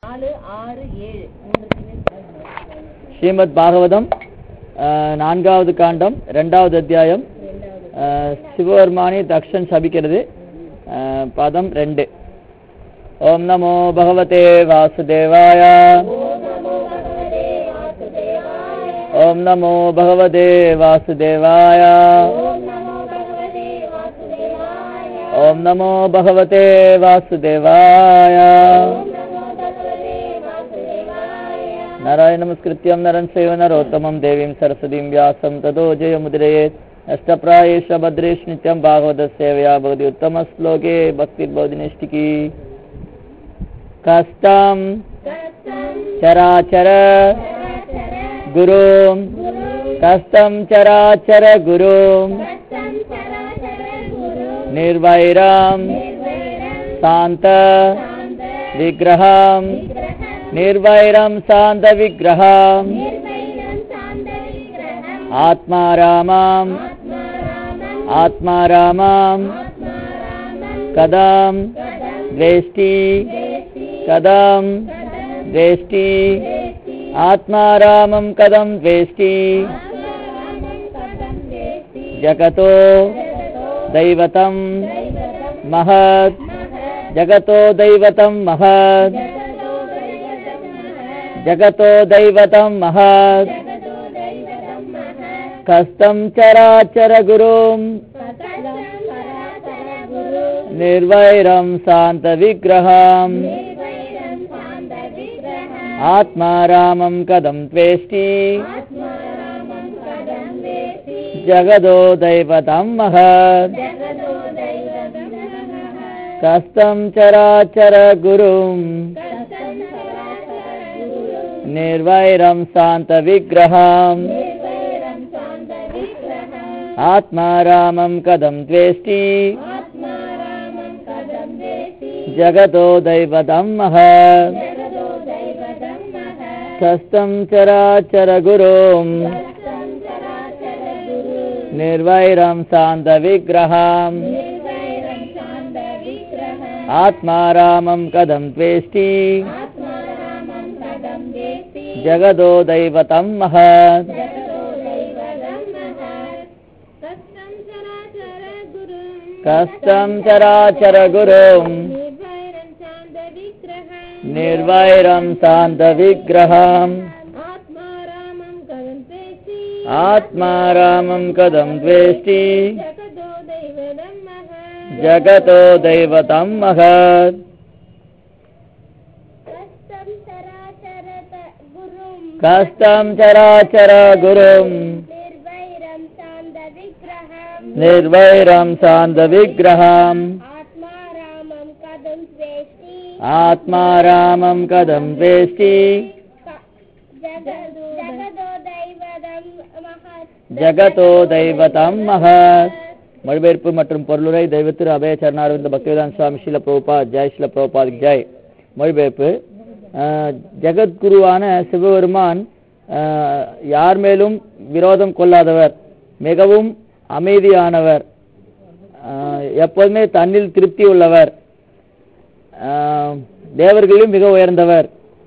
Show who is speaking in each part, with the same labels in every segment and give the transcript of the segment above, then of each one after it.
Speaker 1: ஸ்ரீமத் பாகவதம் 4வது காண்டம் 2வது அத்தியாயம். சிவபெருமானை தக்ஷன் சபிக்கிறது. பதம் 2. ஓம் நமோ பகவதே வாசுதேவாய. ஓம் நமோ பகவதே வாசுதேவாய. ஓம் நமோ பகவதே வாசுதேவாய. नारायण नमस्कृत्यं नरं चैव नरोत्तमं देवीं सरस्वतीं व्यासं ततो जयमुदीरयेत्. अष्टप्रायेष भद्रेश नित्यं भागवत सेवया भवति उत्तमश्लोके भक्तिर्भवति नैष्टिकी. कष्टं चराचर गुरुं कष्टं चराचर गुरुं निर्वैरं शान्त विग्रहं निर्वैरं शान्त विग्रहं आत्मारामं आत्मारामं कदं द्वेष्टि कदं द्वेष्टि आत्मारामं कदं द्वेष्टि जगतो दैवतं महत् जगतो दैवतं महत् जगतो दैवतं महत् कष्टं चराचर गुरुं निर्वैरं शान्त विग्रहं आत्मारामं कदं द्वेष्टि जगतो दैवतं महत् कष्टं चराचर गुरुं निर्वैरं शान्त विग्रहं आत्मारामं कदं द्वेष्टि जगतो दैवतं महत् कष्टं चराचर गुरुं निर्वैरं शान्त विग्रहं आत्मारामं कदं द्वेष्टि जगतो दैवतं महत् कष्टं चराचर गुरुं निर्वैरं शान्त विग्रहं आत्मारामं कदं द्वेष्टि जगतो दैवतं महत् कष्टं चराचर गुरुं निर्वैरं शान्त विग्रहं आत्मारामं कदं द्वेष्टि जगतो दैवतं महत्. மொழிபெயர்ப்பு மற்றும் பொருளுரை தெய்வத்திரு அபய சரணாரவிந்த பக்திவேதாந்த சுவாமி ஸ்ரீல பிரபுபாத் ஜெய் ஸ்ரீல பிரபுபாத் ஜெய். மொழிபெயர்ப்பு: ஜெகத்குருவான சிவபெருமான் யார் மேலும் விரோதம் கொள்ளாதவர், மிகவும் அமைதியானவர், எப்போதுமே தன்னில் திருப்தி உள்ளவர், தேவர்களிலும் மிக உயர்ந்தவர்.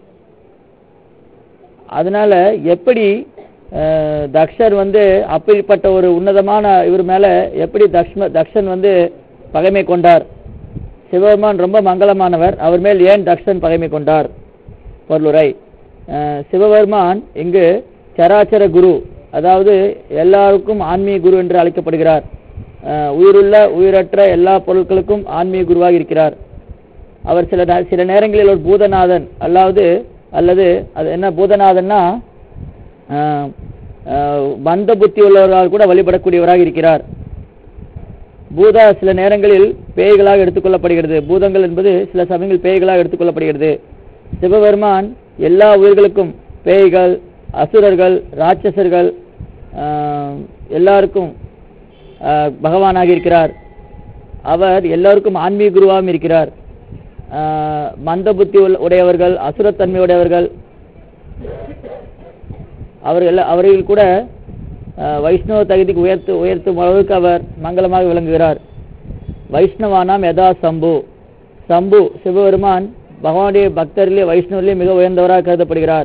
Speaker 1: அதனால எப்படி தக்ஷர் அப்படிப்பட்ட ஒரு உன்னதமான இவர் மேல எப்படி தக்ஷன் பகைமை கொண்டார்? சிவபெருமான் ரொம்ப மங்களமானவர், அவர் மேல் ஏன் தக்ஷன் பகைமை கொண்டார்? பொருளுரை: சிவபெருமான் இங்கு சராச்சர குரு, அதாவது எல்லாருக்கும் ஆன்மீக குரு என்று அழைக்கப்படுகிறார். உயிருள்ள உயிரற்ற எல்லா பொருட்களுக்கும் ஆன்மீக குருவாக இருக்கிறார். அவர் சில நேரங்களில் ஒரு பூதநாதன் அல்லது அது என்ன பூதநாதன்னா மந்த புத்தி உள்ளவர்களால் கூட வழிபடக்கூடியவராக இருக்கிறார். பூதா சில நேரங்களில் பேய்களாக எடுத்துக்கொள்ளப்படுகிறது. பூதங்கள் என்பது சில சமயங்களில் பேய்களாக எடுத்துக்கொள்ளப்படுகிறது. சிவபெருமான் எல்லா உயிர்களுக்கும், பேய்கள், அசுரர்கள், ராட்சசர்கள் எல்லாருக்கும் பகவானாக இருக்கிறார். அவர் எல்லாருக்கும் ஆன்மீக குருவாகவும் இருக்கிறார். மந்த புத்தி உடையவர்கள், அசுரத்தன்மை உடையவர்கள் அவர்கள் கூட வைஷ்ணவ தகுதிக்கு உயர்த்தும் அளவுக்கு அவர் மங்களமாக விளங்குகிறார். வைஷ்ணவானாம் யதா சம்பு. சம்பு சிவபெருமான் பகவானுடைய பக்தர்களே வைஷ்ணவர்களே மிக உயர்ந்தவராக கருதப்படுகிறார்.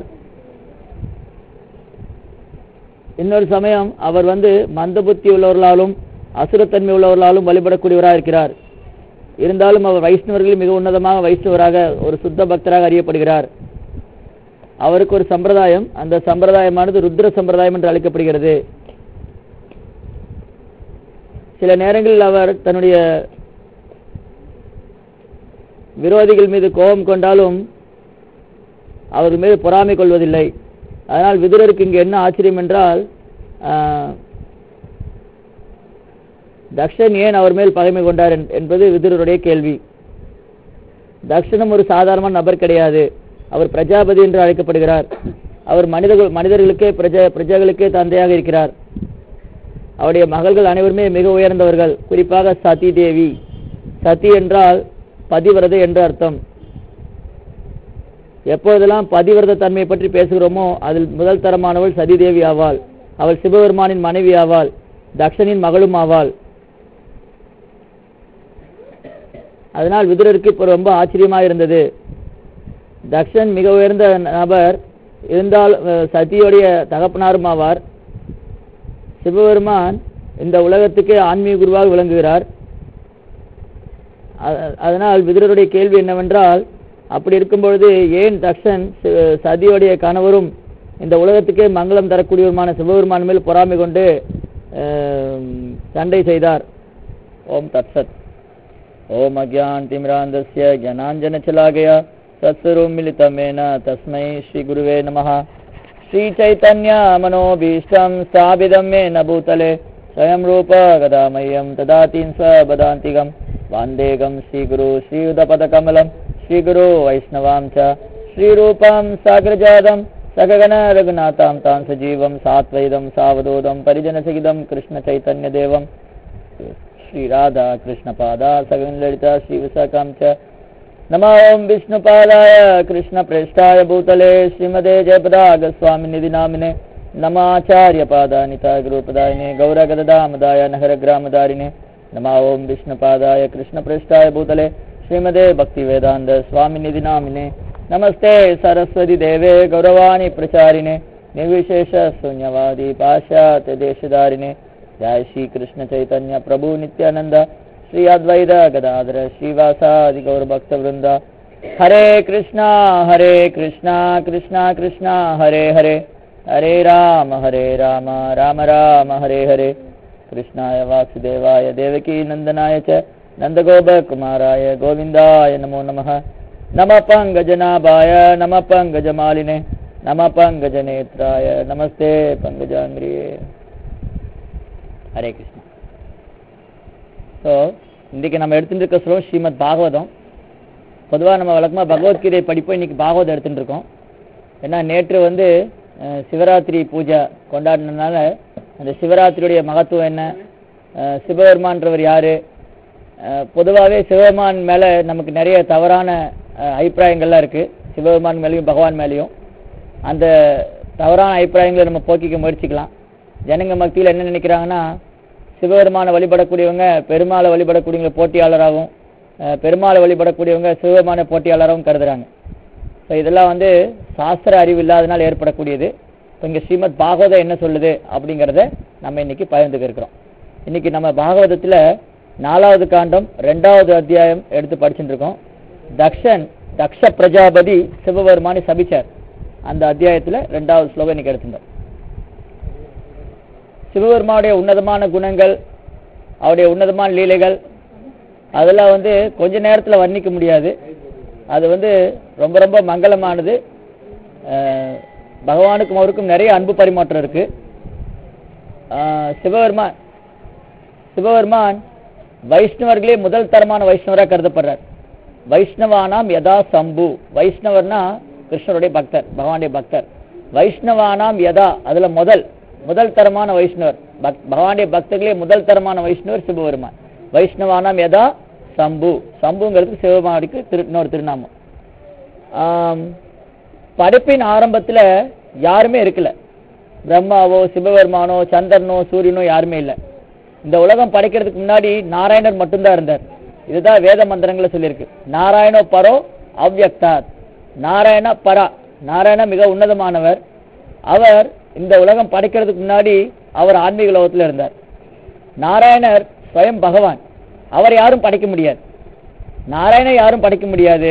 Speaker 1: இன்னொரு சமயம் அவர் மந்த புத்தி உள்ளவர்களாலும் அசுரத்தன்மை உள்ளவர்களாலும் வழிபடக்கூடியவராக இருக்கிறார். இருந்தாலும் அவர் வைஷ்ணவர்களில் மிக உன்னதமாக வைஷ்ணவராக ஒரு சுத்த பக்தராக அறியப்படுகிறார். அவருக்கு ஒரு சம்பிரதாயம், அந்த சம்பிரதாயமானது ருத்ர சம்பிரதாயம் என்று அழைக்கப்படுகிறது. சில நேரங்களில் அவர் தன்னுடைய விரோதிகள் மீது கோபம் கொண்டாலும் அவர்கள் மீது பொறாமை கொள்வதில்லை. அதனால் விதுரருக்கு இங்கு என்ன ஆச்சரியம் என்றால், தக்ஷன் ஏன் அவர் மேல் பகைமை கொண்டார் என்பது விதுரருடைய கேள்வி. தக்ஷனும் ஒரு சாதாரண நபர் கிடையாது. அவர் பிரஜாபதி என்று அழைக்கப்படுகிறார். அவர் மனிதர்களுக்கே பிரஜைகளுக்கே தந்தையாக இருக்கிறார். அவருடைய மகள்கள் அனைவருமே மிக உயர்ந்தவர்கள். குறிப்பாக சதி தேவி. சதி என்றால் பதிவிரதை என்று அர்த்தம். எப்பொழுதெல்லாம் பதிவிரத தன்மையை பற்றி பேசுகிறோமோ அதில் முதல் தரமானவள் சதிதேவி ஆவாள். அவள் சிவபெருமானின் மனைவி ஆவாள், தக்ஷனின் மகளும் ஆவாள். அதனால் விதுரருக்கு இப்போ ரொம்ப ஆச்சரியமாக இருந்தது. தக்ஷன் மிக உயர்ந்த நபர் இருந்தால் சதியோடைய தகப்பனாரும் ஆவார். சிவபெருமான் இந்த உலகத்துக்கே ஆன்மீக குருவாக விளங்குகிறார். அதனால் விதுரருடைய கேள்வி என்னவென்றால், அப்படி இருக்கும் பொழுது ஏன் தக்ஷன் சதியோடைய கணவரும் இந்த உலகத்துக்கே மங்களம் தரக்கூடியவருமான சிவபெருமான் மேல் பொறாமை கொண்டு சண்டை செய்தார்? ஓம் தத்சத். ஓம் அக்ஞான் திமிராந்தஸ்ய ஞானாஞ்சன சலாகயா சத்ஸ்வரூபம் மிலிதமேன தஸ்மை ஸ்ரீ குருவே நமஹ. ஸ்ரீ சைதன்ய மனோபீஷ்டம் ஸ்தாபிதம் மேன பூதலே ஸ்வயம் ரூப கதாமயம் ததாதீம் ஸ்வபதாந்திகம் வாந்தேகம் ஸ்ரீகுரு ஸ்ரீயுதபதகமலம் ஸ்ரீகுரு வைஷ்ணவாம் ச ஸ்ரீரூபம் சாகரஜாதம் சககன ரகுநாதாம் தாம் சஜீவம் சாத்வைதம் சாவதூதம் பரிஜனசகிதம் கிருஷ்ண சைத்தன்ய தேவம் ஸ்ரீ ராதா கிருஷ்ண பாதா சகன் லலிதா ஸ்ரீ விசாகாம் ச. நமோ ஓம் விஷ்ணுபாதாய கிருஷ்ண பிரேஷ்டாய பூதலே ஸ்ரீமதே ஜெயபதாக சுவாமி நிதி நாமினே நமாச்சாரிய பாதானிதா குருபதாயினே கௌரகதாமதாய நகர கிராமதாரிணே. நமோ ஓம் விஷ்ணுபாதாய கிருஷ்ண பிரேஷ்டாய பூதலே ஸ்ரீமதே பக்தி வேதாந்த சுவாமி நிதி நாமினே. நமஸ்தே சரஸ்வதி தேவே கௌரவாணி பிரச்சாரிணே निर्विशेष शून्यवादी पाश्चात्य देशधारिणे. जय श्री कृष्ण चैतन्य प्रभु नित्यानंद श्री अद्वैत गदाधर श्रीवासादि गौर भक्त वृंद. हरे कृष्णा कृष्णा कृष्णा हरे हरे, हरे राम राम राम हरे हरे. कृष्णाय वासुदेवाय देवकी नंदनाय च नंदगोपकुमाराय गोविंदाय नमो नमः. नमः पंकजनाभाय नमः पंकजमालिने नमः पंकजनेत्राय नमस्ते पंकजांग्रिये. हरे कृष्ण. ஸோ இன்றைக்கி நம்ம எடுத்துகிட்டு இருக்க ஸ்லோகம் ஸ்ரீமத் பாகவதம். பொதுவாக நம்ம வழக்கமாக பகவத்கீதை படிப்போம். இன்றைக்கி பாகவதம் எடுத்துகிட்டு இருக்கோம். ஏன்னா நேற்று சிவராத்திரி பூஜை கொண்டாடினதுனால அந்த சிவராத்திரியுடைய மகத்துவம் என்ன, சிவபெருமான்றவர் யார், பொதுவாகவே சிவபெருமான் மேலே நமக்கு நிறைய தவறான அபிப்பிராயங்கள்லாம் இருக்குது. சிவபெருமான் மேலேயும் பகவான் மேலேயும் அந்த தவறான அபிப்பிராயங்களை நம்ம போக்கிக்க முயற்சிக்கலாம். ஜனங்க மத்தியில் என்ன நினைக்கிறாங்கன்னா, சிவபெருமானை வழிபடக்கூடியவங்க பெருமாளை வழிபடக்கூடியவங்க போட்டியாளராகவும், பெருமாளை வழிபடக்கூடியவங்க சிவபெருமான போட்டியாளராகவும் கருதுறாங்க. ஸோ இதெல்லாம் சாஸ்திர அறிவு இல்லாதனால் ஏற்படக்கூடியது. இப்போ இங்கே ஸ்ரீமத் பாகவதம் என்ன சொல்லுது அப்படிங்கிறத நம்ம இன்னைக்கு பகிர்ந்துக்க இருக்கிறோம். இன்னைக்கு நம்ம பாகவதத்தில் 4வது காண்டம் 2வது அத்தியாயம் எடுத்து படிச்சுட்டு இருக்கோம். தக்ஷ பிரஜாபதி சிவபெருமானை சபிச்சார். அந்த அத்தியாயத்தில் 2வது ஸ்லோகம் இன்னைக்கு எடுத்துட்டோம். சிவபெருமானுடைய உன்னதமான குணங்கள், அவருடைய உன்னதமான லீலைகள் அதெல்லாம் கொஞ்ச நேரத்தில் வர்ணிக்க முடியாது. அது ரொம்ப ரொம்ப மங்களமானது. பகவானுக்கும் அவருக்கும் நிறைய அன்பு பரிமாற்றம் இருக்கு. சிவபெருமான் வைஷ்ணவர்களே முதல் தரமான வைஷ்ணவராக கருதப்படுறார். வைஷ்ணவானாம் யதா சம்பு. வைஷ்ணவர்னா கிருஷ்ணருடைய பக்தர், பகவானுடைய பக்தர். வைஷ்ணவானாம் யதா, அதுல முதல் தரமான வைஷ்ணவர், பகவானுடைய பக்தர்களே முதல் தரமான வைஷ்ணவர் சிவபெருமான். வைஷ்ணவானாம் யதா சம்பு. சம்புங்கிறது சிவபெருமானுக்கு இன்னொரு திருநாமம். படைப்பின் ஆரம்பத்தில் யாருமே இருக்கல. பிரம்மாவோ சிவபெருமானோ சந்திரனோ சூரியனோ யாருமே இல்லை. இந்த உலகம் படைக்கிறதுக்கு முன்னாடி நாராயணர் மட்டும்தான் இருந்தார். இதுதான் வேத மந்திரங்களை சொல்லியிருக்கு. நாராயணோ பரோ அவ்யக்தாத். நாராயண பரா, நாராயண மிக உன்னதமானவர். அவர் இந்த உலகம் படைக்கிறதுக்கு முன்னாடி அவர் ஆன்மீக லோகத்தில் இருந்தார். நாராயணர் ஸ்வயம் பகவான், அவர் யாரும் படைக்க முடியாது. நாராயணர் யாரும் படைக்க முடியாது.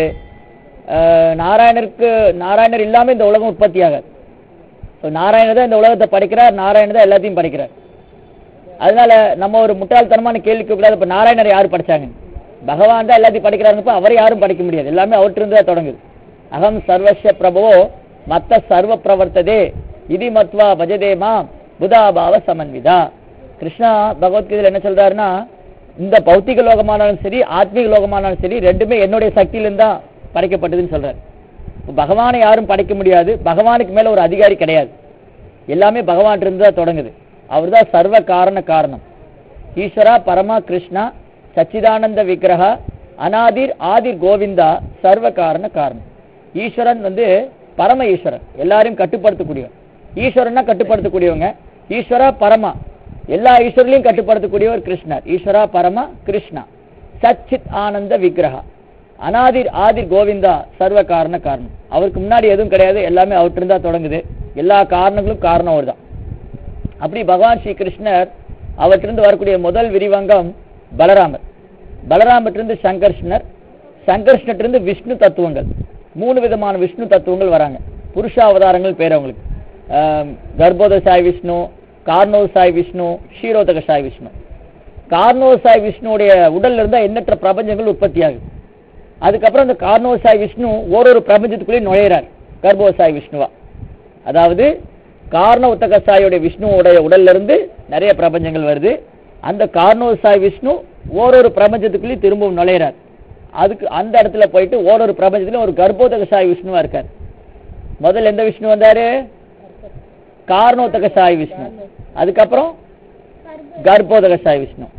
Speaker 1: நாராயணர் இல்லாமல் இந்த உலகம் உற்பத்தி ஆகாது. நாராயணர் தான் இந்த உலகத்தை படைக்கிறார், நாராயணர் தான் எல்லாத்தையும் படைக்கிறார். அதனால நம்ம ஒரு முட்டாள்தனமான கேள்விக்கு கூடாது, இப்ப நாராயணர் யாரு படைச்சாங்க? பகவான் தான் எல்லாத்தையும் படைக்கிறாருப்ப அவர் யாரும் படைக்க முடியாது, எல்லாமே அவற்றிருந்து தான் தொடங்குது. அகம் சர்வஸ்ய பிரபவோ மத்த சர்வ பிரவர்த்ததே இதி மத்வா பஜதேமா புதாபாவ சமன்விதா. கிருஷ்ணா பகவத்கீதையில் என்ன சொல்றாருன்னா, இந்த பௌத்திக லோகமானாலும் சரி ஆத்மீக லோகமானாலும் சரி ரெண்டுமே என்னுடைய சக்தியிலிருந்து தான் படைக்கப்பட்டதுன்னு சொல்றாரு. பகவானை யாரும் படைக்க முடியாது, பகவானுக்கு மேல ஒரு அதிகாரி கிடையாது, எல்லாமே பகவான் இருந்து தான் தொடங்குது. அவர் தான் சர்வ காரணம். ஈஸ்வரா பரமா கிருஷ்ணா சச்சிதானந்த விக்கிரகா அநாதிர் ஆதிர் கோவிந்தா சர்வ காரணம். ஈஸ்வரன் பரம ஈஸ்வரன், எல்லாரையும் கட்டுப்படுத்தக்கூடியவர். ஈஸ்வரன்னா கட்டுப்படுத்தக்கூடியவங்க, ஈஸ்வரா பரமா எல்லா ஈஸ்வரர்களையும் கட்டுப்படுத்தக்கூடியவர் கிருஷ்ணர். ஈஸ்வரா பரமா கிருஷ்ணா சச்சித் ஆனந்த விக்கிரகா அநாதிர் ஆதிர் கோவிந்தா சர்வ காரணம். அவருக்கு முன்னாடி எதுவும் கிடையாது, எல்லாமே அவற்றிருந்தா தொடங்குது. எல்லா காரணங்களும் காரணம் அவர் தான். அப்படி பகவான் ஸ்ரீ கிருஷ்ணர் அவற்றிலிருந்து வரக்கூடிய முதல் விரிவங்கம் பலராமர். பலராமத்திலிருந்து சங்கர்ஷ்ணர், சங்கர்ஷ்ணத்திலிருந்து விஷ்ணு தத்துவங்கள். 3 விதமான விஷ்ணு தத்துவங்கள் வராங்க. புருஷாவதாரங்கள் பேர் அவங்களுக்கு. கர்ப்போதசாய் விஷ்ணு, கார்ணோசாய் விஷ்ணு, ஷீரோதகசாய் விஷ்ணு. கார்ணோசாய் விஷ்ணுடைய உடல்ல இருந்தா எண்ணற்ற பிரபஞ்சங்கள் உற்பத்தி ஆகுது. அதுக்கப்புறம் அந்த கார்ணோசாய் விஷ்ணு ஒரு பிரபஞ்சத்துக்குள்ளே நுழையிறார் கர்ப்போசாய் விஷ்ணுவா. அதாவது கார்ண உத்தகசாயோடைய விஷ்ணுவோடைய உடல்ல இருந்து நிறைய பிரபஞ்சங்கள் வருது. அந்த கார்ணோசாய் விஷ்ணு ஒரு பிரபஞ்சத்துக்குள்ளே திரும்பவும் நுழையிறார். அதுக்கு அந்த இடத்துல போயிட்டு ஒரு பிரபஞ்சத்துல ஒரு கர்ப்போதகசாய் விஷ்ணுவா இருக்கார். முதல்ல எந்த விஷ்ணு வந்தாரு? கார்ணோதகசாய் விஷ்ணு. அதுக்கப்புறம் கர்ப்போதகசாய் விஷ்ணு.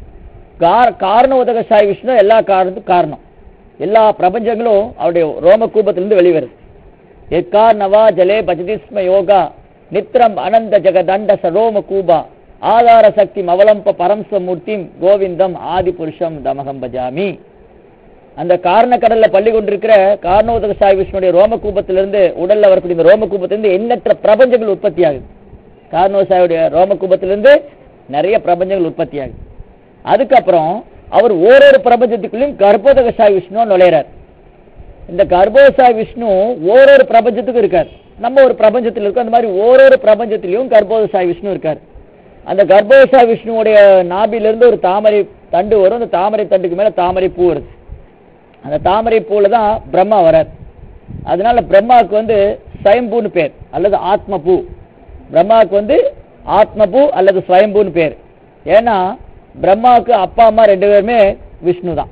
Speaker 1: கார்ணோதகசாய் விஷ்ணு எல்லா காரணத்துக்கும் காரணம். எல்லா பிரபஞ்சங்களும் அவருடைய ரோம கூபத்திலிருந்து வெளிவருது. எக்கார்ணவா ஜலே பஜதிஸ்ம யோகா நித்ரம் அனந்த ஜெகதண்ட சரோம கூபா ஆதார சக்தி மவலம்ப பரம்ஸ்வமூர்த்திம் கோவிந்தம் ஆதி புருஷம் தமகம் பஜாமி. அந்த காரண கடல்ல பள்ளி கொண்டிருக்கிற கார்ணோதகசாய் விஷ்ணுடைய ரோம கூபத்திலிருந்து உடல்ல வரக்கூடிய இந்த ரோம கூபத்திலிருந்து எண்ணற்ற பிரபஞ்சங்கள் உற்பத்தி ஆகுது. கார்ணோசாயுடைய ரோம கூபத்திலிருந்து நிறைய பிரபஞ்சங்கள் உற்பத்தி ஆகுது. அதுக்கப்புறம் அவர் ஒரு பிரபஞ்சத்துக்குள்ளும் கர்ப்போதகசாய் விஷ்ணு நுழையிறார். இந்த கர்ப்போதகசாய் விஷ்ணு ஒரு பிரபஞ்சத்துக்கும் இருக்கார். நம்ம ஒரு பிரபஞ்சத்தில் இருக்கோம், அந்த மாதிரி ஒரு பிரபஞ்சத்திலையும் கர்ப்போதகசாய் விஷ்ணு இருக்கார். அந்த கர்ப்போதகசாய் விஷ்ணுவுடைய நாபிலிருந்து ஒரு தாமரை தண்டு வரும். அந்த தாமரை தண்டுக்கு மேல தாமரை பூ வருது. அந்த தாமரை பூல தான் பிரம்மா வரார். அதனால பிரம்மாவுக்கு ஸ்வயம்பூன்னு பேர் அல்லது ஆத்மபூ. பிரம்மாவுக்கு ஆத்மபூ அல்லது ஸ்வயம்பூன்னு பேர். ஏன்னா பிரம்மாவுக்கு அப்பா அம்மா 2 பேருமே விஷ்ணு தான்.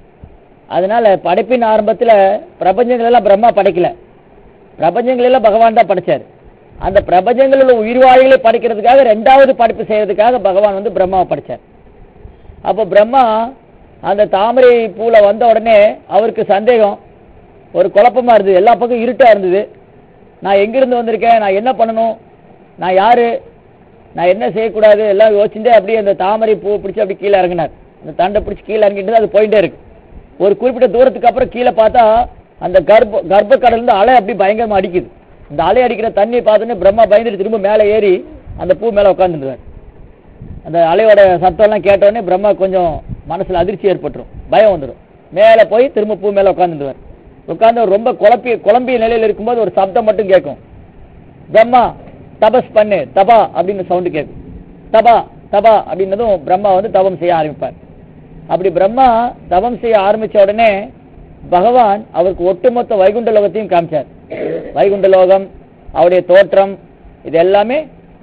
Speaker 1: அதனால படைப்பின் ஆரம்பத்துல பிரபஞ்சங்கள் எல்லாம் பிரம்மா படைக்கல, பிரபஞ்சங்கள் எல்லாம் பகவான் தான் படைச்சாரு. அந்த பிரபஞ்சங்கள் உள்ள உயிர்வாழிகளை படைக்கிறதுக்காக 2வது படைப்பு செய்யறதுக்காக பகவான் பிரம்மாவை படைச்சார். அப்போ பிரம்மா அந்த தாமரை பூல வந்த உடனே அவருக்கு சந்தேகம், ஒரு குழப்பமா இருந்தது. எல்லா பக்கம் இருட்டா இருந்தது. நான் எங்கிருந்து வந்திருக்கேன், நான் என்ன பண்ணணும், நான் யாரு, நான் என்ன செய்யக்கூடாது எல்லாம் யோசிச்சுட்டே அப்படியே அந்த தாமரை பூ பிடிச்சி அப்படி கீழே இறங்கினார். அந்த தண்டை பிடிச்சி கீழே இறங்கிட்டு அது போயிட்டே இருக்கு. ஒரு குறிப்பிட்ட தூரத்துக்கு அப்புறம் கீழே பார்த்தா அந்த கர்ப்ப கடல் இருந்து அலை அப்படி பயங்கரமா அடிக்குது. இந்த அலை அடிக்கிற தண்ணியை பார்த்தோன்னே பிரம்மா பயந்துட்டு திரும்ப மேலே ஏறி அந்த பூ மேலே உட்காந்துருவார். அந்த அலையோட சத்தம் எல்லாம் கேட்டோடனே பிரம்மா கொஞ்சம் மனசுல அதிர்ச்சி ஏற்பட்டுரும், பயம் வந்துடும். மேலே போய் திரும்ப பூ மேலே உட்காந்துருவார். உட்காந்து ரொம்ப குழம்பிய நிலையில் இருக்கும்போது ஒரு சப்தம் மட்டும் கேட்கும். பிரம்மா தபஸ் பண்ணு, தபா அப்படின்னு சவுண்டு கேட்கும். தபா தபா அப்படின்னதும் பிரம்மா தவம் செய்ய ஆரம்பிப்பார். அப்படி பிரம்மா தவம் செய்ய ஆரம்பிச்ச உடனே பகவான் அவருக்கு ஒட்டுமொத்த வைகுண்ட லோகத்தையும் காமிச்சார். வைகுண்ட லோகம், அவருடைய தோற்றம், இது எல்லாமே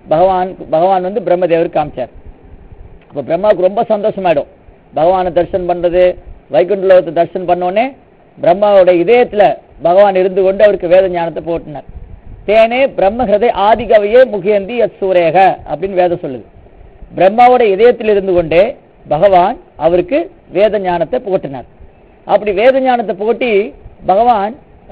Speaker 1: பகவான் பிரம்மதேவருக்கு காமிச்சார். அப்ப பிரம்மாவுக்கு ரொம்ப சந்தோஷமாயிடும். பகவானை தரிசனம் பண்றது, வைகுண்ட லோகத்தை தரிசனம் பண்ணோடனே பிரம்மாவோட இதயத்துல பகவான் இருந்து கொண்டு அவருக்கு வேத ஞானத்தை போட்டினார். தேனே பிரம்ம ஹிருதய ஆதிகவையே முகியந்தி அசூரேக அப்படின்னு வேதம் சொல்லுது. பிரம்மாவோட இதயத்தில் இருந்து கொண்டே பகவான் அவருக்கு வேத ஞானத்தை புகட்டினார். அப்படி வேத ஞானத்தை புகட்டி பகவான்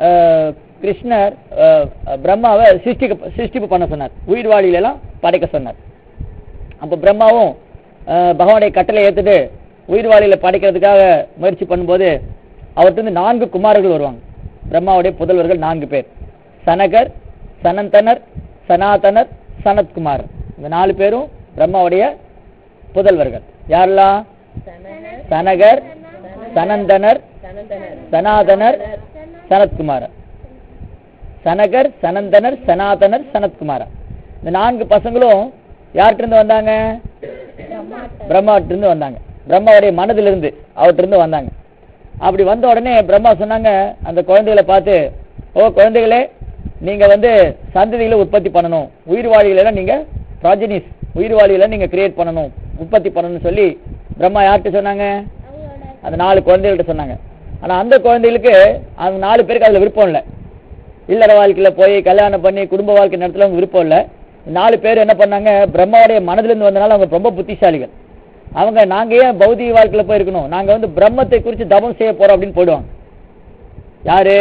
Speaker 1: கிருஷ்ணர் பிரம்மாவை சிருஷ்டிப்பு பண்ண சொன்னார், உயிர்வாழிகள் எல்லாம் படைக்க சொன்னார். அப்ப பிரம்மாவும் பகவானுடைய கட்டளை ஏத்துட்டு உயிர்வாழிகளை படைக்கிறதுக்காக முயற்சி பண்ணும்போது அவர்கிட்ட 4 குமாரர்கள் வருவாங்க. பிரம்மாவுடைய புதல்வர்கள் 4 பேர். சனகர், சனந்தனர், சனாதனர், சனத்குமார். இந்த 4 பேரும் பிரம்மாவுடைய புதல்வர்கள். யாரெல்லாம்? சனகர், சனந்தனர், சனாதனர், சனத்குமார். சனகர், சனந்தனர், சனாதனர், சனத்குமார். இந்த 4 பசங்களும் யார்கிட்ட வந்தாங்க? பிரம்மாவிட்டிருந்து வந்தாங்க. பிரம்மாவுடைய மனதிலிருந்து அவற்றிருந்து வந்தாங்க. அப்படி வந்த உடனே பிரம்மா சொன்னாங்க அந்த குழந்தைகளை பார்த்து, ஓ குழந்தைகளே, நீங்க சந்ததிகளை உற்பத்தி பண்ணணும், உயிர்வாழிகளை நீங்க ப்ராஜனிஸ், உயிர்வாழிகளை நீங்க கிரியேட் பண்ணணும், உற்பத்தி பண்ணணும்னு சொல்லி பிரம்மா யார்கிட்ட சொன்னாங்க? அந்த 4 குழந்தைகள்கிட்ட சொன்னாங்க. ஆனா அந்த குழந்தைகளுக்கு அவங்க 4 பேருக்கு அதுல விருப்பம் இல்லை. இல்லற வாழ்க்கையில போய் கல்யாணம் பண்ணி குடும்ப வாழ்க்கை நடத்தல அவங்க விருப்பம் இல்லை. 4 பேர் என்ன பண்ணாங்க? பிரம்மாவுடைய மனதிலிருந்து வந்தனால அவங்க ரொம்ப புத்திசாலிகள். அவங்க நாங்க ஏன் பௌதிக வாழ்க்கையில போயிருக்கணும், நாங்க பிரம்மத்தை குறித்து தபம் செய்ய போறோம் அப்படின்னு போயிடுவாங்க. யாரு?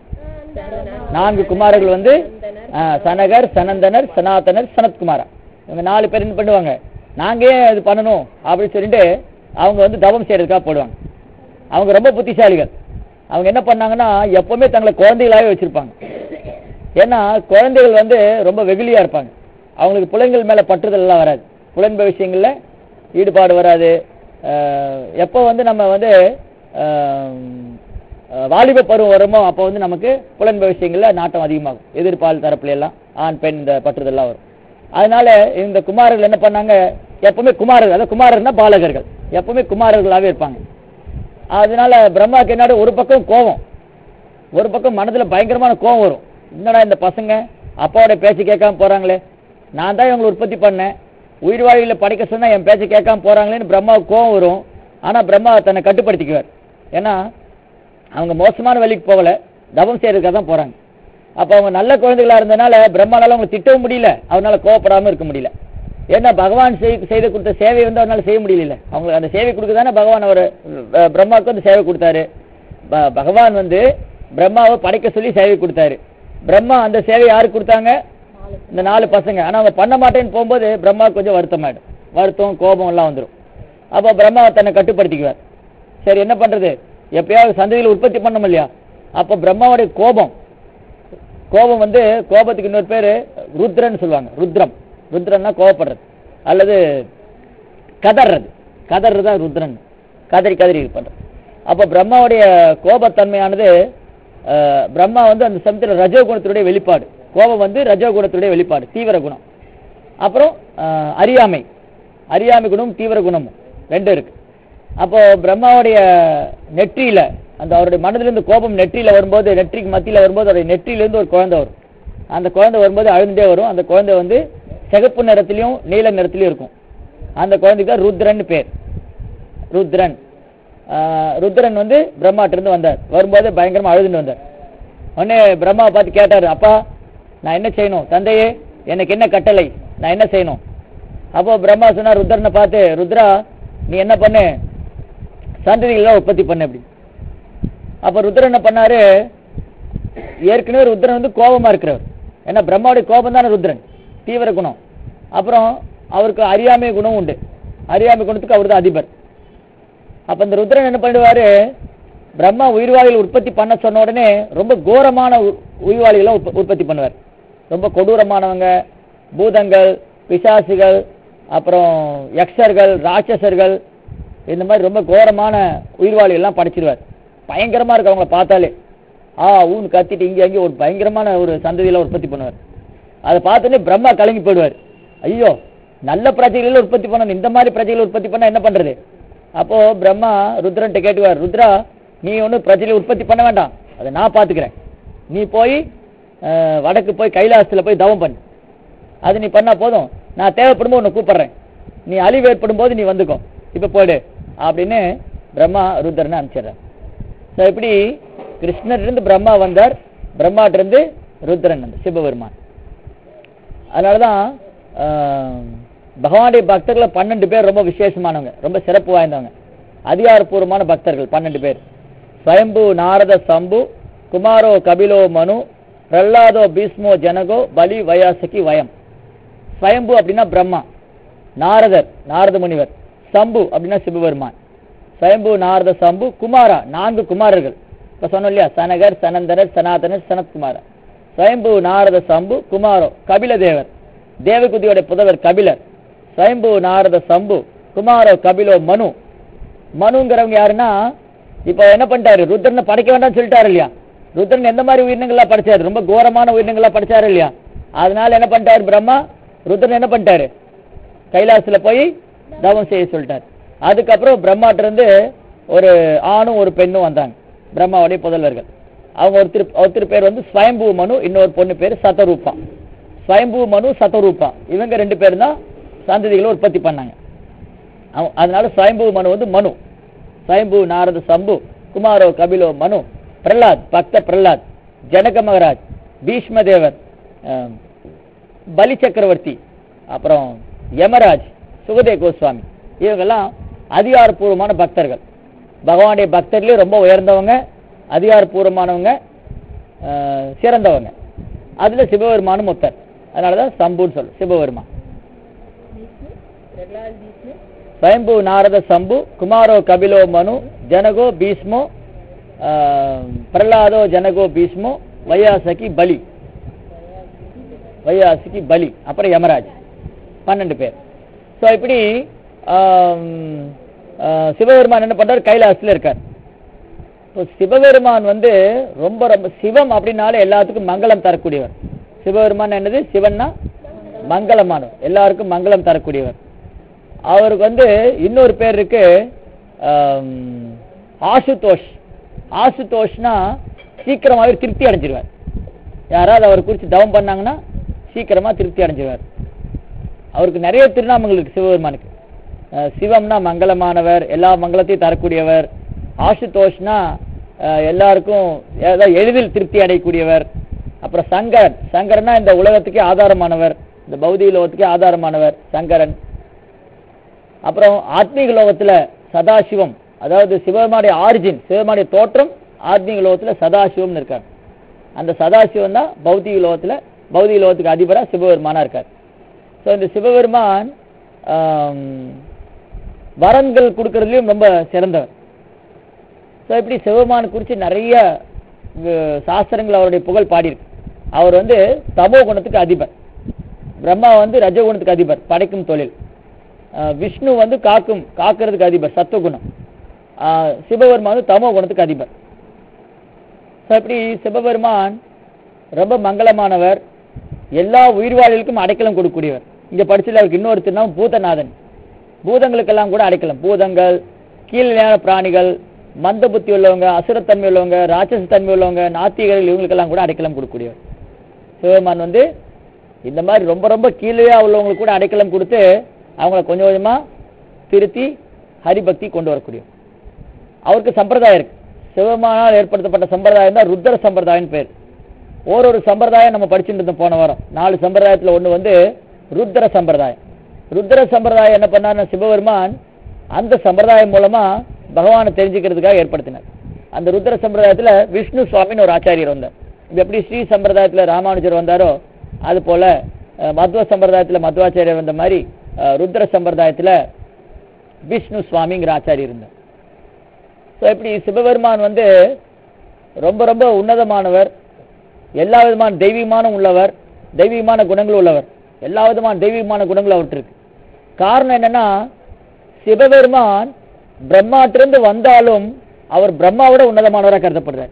Speaker 1: 4 குமாரர்கள் சனகர், சனந்தனர், சனாதனர், சனத்குமாரா. இவங்க 4 பேர் என்ன பண்ணுவாங்க? நாங்க ஏன் இது பண்ணணும் அப்படின்னு சொல்லிட்டு அவங்க தபம் செய்யறதுக்காக போடுவாங்க. அவங்க ரொம்ப புத்திசாலிகள். அவங்க என்ன பண்ணாங்கன்னா எப்பவுமே தங்களை குழந்தைகளாவே வச்சிருப்பாங்க. ஏன்னா குழந்தைகள் ரொம்ப வெகுளியா இருப்பாங்க. அவங்களுக்கு புலன்கள் மேல பற்றுதல் எல்லாம் வராது, புலன்ப விஷயங்கள்ல ஈடுபாடு வராது. எப்போ நம்ம வாலிப பருவம் வருமோ அப்போ நமக்கு புலன்ப விஷயங்கள்ல நாட்டம் அதிகமாகும். எதிர்பால் தரப்புல எல்லாம் ஆண் பெண் இந்த பற்றுதல்லாம் வரும். அதனால இந்த குமாரர்கள் என்ன பண்ணாங்க? எப்பவுமே குமாரர்கள், அதாவது குமாரர்னா பாலகர்கள், எப்பவுமே குமாரர்களாவே இருப்பாங்க. அதனால பிரம்மாவுக்கு என்ன, ஒரு பக்கம் கோபம், ஒரு பக்கம் மனதுல பயங்கரமான கோபம் வரும். என்னடா இந்த பசங்க அப்பாவோட பேச்சு கேட்காம போறாங்களே, நான் தான் இவங்களை உற்பத்தி பண்ணேன், உயிர்வாழிகளை படைக்க சொன்னா என் பேச்சை கேட்காம போறாங்களேன்னு பிரம்மாவுக்கு கோபம் வரும். ஆனா பிரம்மா தன்னை கட்டுப்படுத்திக்குவார். ஏன்னா அவங்க மோசமான வழிக்கு போகல, தபம் செய்யறதுக்காக தான் போறாங்க. அப்ப அவங்க நல்ல குழந்தைகளா இருந்தனால பிரம்மானால அவங்க திட்டவும் முடியல, அவனால கோவப்படாம இருக்க முடியல. ஏன்னா பகவான் செய்து கொடுத்த சேவை அவனால செய்ய முடியல. அவங்களுக்கு அந்த சேவை கொடுக்கதானே பகவான் அவர் பிரம்மாவுக்கு சேவை கொடுத்தாரு. பகவான் பிரம்மாவை படைக்க சொல்லி சேவை கொடுத்தாரு. பிரம்மா அந்த சேவை யாருக்கு கொடுத்தாங்க? இந்த 4 பசங்க. ஆனா அவங்க பண்ண மாட்டேன்னு போகும்போது பிரம்மாவுக்கு கொஞ்சம் வருத்தமாயிடும், வருத்தம் கோபம் எல்லாம் வந்துடும். அப்போ பிரம்மாவை தன்னை கட்டுப்படுத்திக்குவார். சரி என்ன பண்றது, எப்பயாவது சந்ததியில் உற்பத்தி பண்ணணும் இல்லையா? அப்போ பிரம்மாவுடைய கோபம் கோபத்துக்கு இன்னொரு பேரு ருத்ரன்னு சொல்லுவாங்க. ருத்ரன்னா கோபப்படுறது அல்லது கதறது தான் ருத்ரன், கதறி பண்றது. அப்ப பிரம்மாவுடைய கோபத்தன்மையானது பிரம்மா அந்த சமயத்தில் ரஜோகுணத்துடைய வெளிப்பாடு. கோபம் ரஜோகுணத்துடைய வெளிப்பாடு, தீவிர குணம். அப்புறம் அறியாமை குணம், தீவிர குணமும் 2 இருக்கு. அப்போ பிரம்மாவுடைய நெற்றியில அவருடைய மனதிலிருந்து கோபம் நெற்றியில வரும்போது, நெற்றிக்கு மத்தியில வரும்போது அவருடைய நெற்றியிலிருந்து ஒரு குழந்தை வரும். அந்த குழந்தை வரும்போது அழுந்தே வரும். அந்த குழந்தை சிகப்பு நிறத்திலையும் நீல நிறத்திலையும் இருக்கும். அந்த குழந்தைக்கு தான் ருத்ரன் பேர். ருத்ரன் பிரம்மாட்ட இருந்து வந்தார். வரும்போது பயங்கரமா அழுதுன்னு வந்தார். உடனே பிரம்மாவை பார்த்து கேட்டாரு, அப்பா நான் என்ன செய்யணும், தந்தையே எனக்கு என்ன கட்டளை, நான் என்ன செய்யணும்? அப்போ பிரம்மா சொன்னார் ருத்ரனை பார்த்து, ருத்ரா நீ என்ன பண்ணு, சந்ததிகளை உற்பத்தி பண்ணு அப்படி. அப்ப ருத்ரன் என்ன பண்ணாரு, ஏற்கனவே ருத்ரன் கோபமா இருக்கிறவர். ஏன்னா பிரம்மாவுடைய கோபம் தானே ருத்ரன், தீவிர குணம். அப்புறம் அவருக்கு அறியாமை குணம் உண்டு, அறியாமை குணத்துக்கு அவர் தான் அதிபர். அப்ப இந்த ருத்ரன் என்ன பண்ணுவாரு, பிரம்மா உயிர்வாழிகள் உற்பத்தி பண்ண சொன்ன உடனே ரொம்ப கோரமான உயிர்வாழிகளை உற்பத்தி பண்ணுவார். ரொம்ப கொடூரமானவங்க, பூதங்கள், பிசாசுகள், அப்புறம் யக்ஷர்கள், ராட்சசர்கள், இந்த மாதிரி ரொம்ப கோரமான உயிர்வாழிகள் எல்லாம் படைச்சிருவார். பயங்கரமா இருக்கு அவங்களை பார்த்தாலே. ஊன்னு கத்திட்டு இங்கே அங்கே ஒரு பயங்கரமான ஒரு சந்ததியில உற்பத்தி பண்ணுவார். அதை பார்த்தோன்னே பிரம்மா கலங்கி போயிடுவார். ஐயோ நல்ல பிரஜைகளை உற்பத்தி பண்ணணும், இந்த மாதிரி பிரஜைகளை உற்பத்தி பண்ண என்ன பண்றது? அப்போ பிரம்மா ருத்ரன்ட்ட கேட்டுவார், ருத்ரா நீ ஒன்றும் பிரஜைகளை உற்பத்தி பண்ண வேண்டாம், அதை நான் பார்த்துக்கிறேன். நீ போய் வடக்கு போய் கைலாசத்தில் போய் தவம் பண்ணு, அது நீ பண்ணா போதும். நான் தேவைப்படும்போது உன்னை கூப்பிடுறேன், நீ அழிவு ஏற்படும் போது நீ வந்துக்கோ, இப்போ போயிடு அப்படின்னு பிரம்மா ருத்ரனை அனுப்பிச்சிடுறேன். ஸோ இப்படி கிருஷ்ணர்லேருந்து பிரம்மா வந்தார், பிரம்மாட்டிருந்து ருத்ரன் வந்தார், சிவபெருமான். அதனாலதான் பகவானுடைய பக்தர்களை 12 பேர் ரொம்ப விசேஷமானவங்க, ரொம்ப சிறப்பு வாய்ந்தவங்க, அதிகாரப்பூர்வமான பக்தர்கள் 12 பேர். ஸ்வயம்பு நாரத சம்பு, குமாரோ கபிலோ மனு, பிரஹ்லாதோ பீஷ்மோ ஜனகோ, பலி வயாசகி வயம். ஸ்வயம்பு அப்படின்னா பிரம்மா, நாரதர் நாரத முனிவர், சம்பு அப்படின்னா சிவபெருமான். ஸ்வயம்பு நாரத சம்பு, குமாரா 4 குமாரர்கள். இப்ப சொன்னோம் இல்லையா, சனகர், சனந்தனர், சனாதனர், சனத்குமார். ஸ்வயம்பு நாரத சம்பு குமாரோ கபில தேவர், தேவகுதியோட புதவர் கபிலர். ஸ்வயம்பு நாரத சம்பு குமாரோ கபிலோ மனு. மனுங்கிறவங்க யாருன்னா, இப்ப என்ன பண்ணிட்டாரு, ருத்ரனை படைக்க வேண்டாம்னு சொல்லிட்டாரு இல்லையா. ருத்ரன் எந்த மாதிரி உயிரினங்கள்லாம் படைச்சாரு, ரொம்ப கோரமான உயிரினங்கள்லாம் படைச்சாரு இல்லையா. அதனால என்ன பண்ணிட்டாரு பிரம்மா, ருத்ரன் என்ன பண்ணிட்டாரு, கைலாசத்துல போய் தவம் செய்ய சொல்லிட்டாரு. அதுக்கப்புறம் பிரம்மாட்ட இருந்து ஒரு ஆணும் ஒரு பெண்ணும் வந்தாங்க, பிரம்மாவுடைய புதல்வர்கள். அவங்க ஒருத்தர் பேர் வந்து ஸ்வயம்பு மனு, இன்னொரு பொண்ணு பேர் சதரூபா. ஸ்வயம்பு மனு, சதரூபா, இவங்க 2 பேரும் தான் சந்ததிகளை உற்பத்தி பண்ணாங்க. அதனால ஸ்வயம்பு மனு வந்து மனு. ஸ்வயம்பு நாரத சம்பு குமாரோ கபிலோ மனு. பிரஹ்லாத், பக்த பிரஹ்லாத், ஜனக மகராஜ், பீஷ்ம தேவர், பலி சக்கரவர்த்தி, அப்புறம் யமராஜ், சுகதேவ கோஸ்வாமி, இவங்கெல்லாம் அதிகாரப்பூர்வமான பக்தர்கள். பகவானுடைய பக்தர்களே ரொம்ப உயர்ந்தவங்க, அதிகாரப்பூர்வமானவங்க, சிறந்தவங்க. அதுல சிவபெருமானும் ஒருத்தர். அதனாலதான் சம்புன்னு சொல்ல சிவபெருமான். ஸ்வயம்பு நாரத சம்பு குமாரோ கபிலோ மனு ஜனகோ பீஷ்மோ பிரஹ்லாதோ ஜனகோ பீஷ்மோ வையாசகி பலி, வையாசிக்கு பலி, அப்புறம் யமராஜ், 12 பேர். ஸோ இப்படி சிவபெருமான் என்ன பண்றாரு, கைலாசத்துல இருக்கார். சிவபெருமான் வந்து ரொம்ப ரொம்ப சிவம் அப்படின்னாலே எல்லாத்துக்கும் மங்களம் தரக்கூடியவர். சிவபெருமான் என்னது, சிவன்னா மங்களமானவர், எல்லாருக்கும் மங்களம் தரக்கூடியவர். அவருக்கு வந்து இன்னொரு பேர் இருக்கு, ஆசுதோஷ். ஆசுதோஷ்னா சீக்கிரமாவே திருப்தி அடைஞ்சிருவார். யாராவது அவர் குறித்து தவம் பண்ணாங்கன்னா சீக்கிரமா திருப்தி அடைஞ்சிருவார். அவருக்கு நிறைய திருநாமங்கள் இருக்கு சிவபெருமானுக்கு. சிவம்னா மங்களமானவர், எல்லா மங்களத்தையும் தரக்கூடியவர். ஆசுதோஷ்னா எல்லாருக்கும் எளிதில் திருப்தி அடையக்கூடியவர். அப்புறம் சங்கரன், சங்கரன்னா இந்த உலகத்துக்கே ஆதாரமானவர், இந்த பௌதிக லோகத்துக்கே ஆதாரமானவர் சங்கரன். அப்புறம் ஆத்மீக லோகத்துல சதாசிவம், அதாவது சிவபெருமானுடைய ஆரிஜின், சிவபெருமானுடைய தோற்றம் ஆத்மீக லோகத்துல சதாசிவம்னு இருக்கார். அந்த சதாசிவம் தான் பௌதிக லோகத்துக்கு அதிபரா சிவபெருமானா இருக்கார். ஸோ இந்த சிவபெருமான் வரன்கள் கொடுக்கறதுலயும் ரொம்ப சிறந்தவர். ஸோ இப்படி சிவபெருமான் குறித்து நிறைய சாஸ்திரங்கள் அவருடைய புகழ் பாடியிருக்கு. அவர் வந்து தமோ குணத்துக்கு அதிபர், பிரம்மா வந்து ரஜகுணத்துக்கு அதிபர், படைக்கும் தொழில். விஷ்ணு வந்து காக்கிறதுக்கு அதிபர், சத்துவகுணம். சிவபெருமான் வந்து தமோ குணத்துக்கு அதிபர். ஸோ இப்படி சிவபெருமான் ரொம்ப மங்களமானவர், எல்லா உயிர்வாழிகளுக்கும் அடைக்கலம் கொடுக்கக்கூடியவர். இங்க படிச்சதுல அவருக்கு இன்னொரு திருநாமம் பூதநாதன். பூதங்களுக்கெல்லாம் கூட அடைக்கலம், பூதங்கள், கீழ்நிலையான பிராணிகள், மந்த புத்தி உள்ளவங்க, அசுரத்தன்மை உள்ளவங்க, ராட்சச தன்மை உள்ளவங்க, நாத்திகர்கள், இவங்களுக்கெல்லாம் கூட அடைக்கலம் கொடுக்கக்கூடியவர். சிவபெருமான் வந்து இந்த மாதிரி ரொம்ப ரொம்ப கீழே உள்ளவங்களுக்கு கூட அடைக்கலம் கொடுத்து அவங்கள கொஞ்சம் கொஞ்சமா திருத்தி ஹரிபக்தி கொண்டு வரக்கூடியவர். அவருக்கு சம்பிரதாயம் இருக்கு. சிவபெருமானால் ஏற்படுத்தப்பட்ட சம்பிரதாயம் தான் ருத்ர சம்பிரதாயம் பேர். ஒரு சம்பிரதாயம் நம்ம படிச்சுட்டு இருந்தோம் போன வாரம். 4 சம்பிரதாயத்துல ஒண்ணு வந்து ருத்ர சம்பிரதாயம். ருத்ர சம்பிரதாயம் என்ன பண்ணாருன்னா, சிவபெருமான் அந்த சம்பிரதாயம் மூலமா பகவானை தெரிஞ்சுக்கிறதுக்காக ஏற்படுத்தினார். அந்த ருத்ர சம்பிரதாயத்துல விஷ்ணு சுவாமின்னு ஒரு ஆச்சாரியர் வந்தார். இது எப்படி ஸ்ரீ சம்பிரதாயத்துல ராமானுஜர் வந்தாரோ அது போல மத்வ சம்பிரதாயத்துல மத்வாச்சாரியர் வந்த மாதிரி ருத்ர சம்பிரதாயத்துல விஷ்ணு சுவாமிங்கிற ஆச்சாரியர் இருந்தார். ஸோ இப்படி சிவபெருமான் வந்து ரொம்ப ரொம்ப உன்னதமானவர், எல்லா விதமான தெய்வீகமான குணங்கள் உள்ளவர், எல்லா விதமான தெய்வீகமான குணங்கள் அவர்கிட்ட இருக்கு. காரணம் என்னன்னா, சிவபெருமான் பிரம்மாட்டிலிருந்து வந்தாலும் அவர் பிரம்மாவோட உன்னதமானவராக கருதப்படுறார்.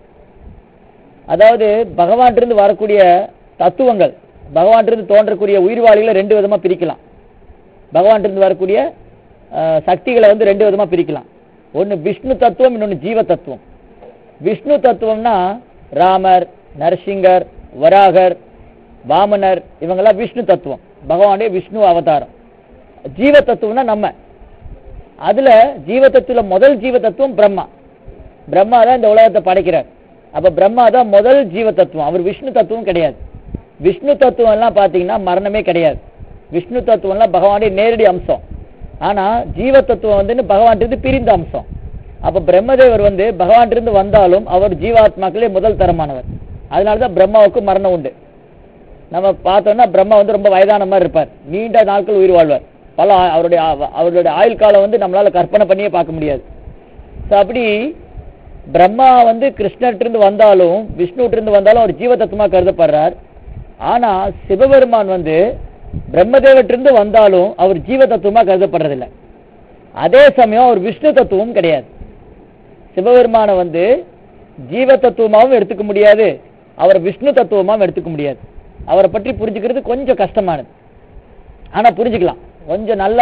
Speaker 1: அதாவது பகவான்கிட்ட வரக்கூடிய தத்துவங்கள், பகவான்கிட்ட தோன்றக்கூடிய உயிர்வாளிகளை 2 விதமா பிரிக்கலாம். பகவான்கிட்ட வரக்கூடிய சக்திகளை வந்து 2 விதமா பிரிக்கலாம். ஒன்னு விஷ்ணு தத்துவம், இன்னொன்னு ஜீவ தத்துவம். விஷ்ணு தத்துவம்னா ராமர், நரசிங்கர், வராகர், வாமனர், இவங்கெல்லாம் விஷ்ணு தத்துவம், பகவானுடைய விஷ்ணு அவதாரம். ஜீவ தத்துவம்னா நம்ம. அதுல ஜீவ தத்துவ முதல் ஜீவ தத்துவம் பிரம்மா. பிரம்மா தான் இந்த உலகத்தை படைக்கிறார். அப்ப பிரம்மா தான் முதல் ஜீவ தத்துவம், அவர் விஷ்ணு தத்துவம் கிடையாது. விஷ்ணு தத்துவம் எல்லாம் பாத்தீங்கன்னா மரணமே கிடையாது. விஷ்ணு தத்துவம் எல்லாம் பகவானுடைய நேரடி அம்சம். ஆனா ஜீவ தத்துவம் வந்து பகவான் பிரிந்த அம்சம். அப்ப பிரம்மதேவர் வந்து பகவான் வந்தாலும் அவர் ஜீவாத்மாக்களே முதல் தரமானவர். அதனாலதான் பிரம்மாவுக்கு மரணம் உண்டு. நம்ம பார்த்தோம்னா பிரம்மா வந்து ரொம்ப வயதான மாதிரி இருப்பார், நீண்ட நாட்கள் உயிர் வாழ்வார். அவருடைய ஆயுள் காலம் வந்து நம்மளால கற்பனை பண்ணியே பார்க்க முடியாது. அப்படி பிரம்மா வந்து கிருஷ்ணர்கிட்ட வந்தாலும் விஷ்ணுகிட்ட வந்தாலும் அவர் ஜீவ தத்துவமா கருதப்படுறார். ஆனா சிவபெருமான் வந்து பிரம்மதேவத்திலிருந்து வந்தாலும் அவர் ஜீவ தத்துவமா கருதப்படுறதில்லை. அதே சமயம் அவர் விஷ்ணு தத்துவம் கிடையாது. சிவபெருமான வந்து ஜீவ தத்துவமாகவும் எடுத்துக்க முடியாது, அவர் விஷ்ணு தத்துவமாகவும் எடுத்துக்க முடியாது. அவரை பற்றி புரிஞ்சுக்கிறது கொஞ்சம் கஷ்டமானது. ஆனா புரிஞ்சுக்கலாம், கொஞ்சம் நல்ல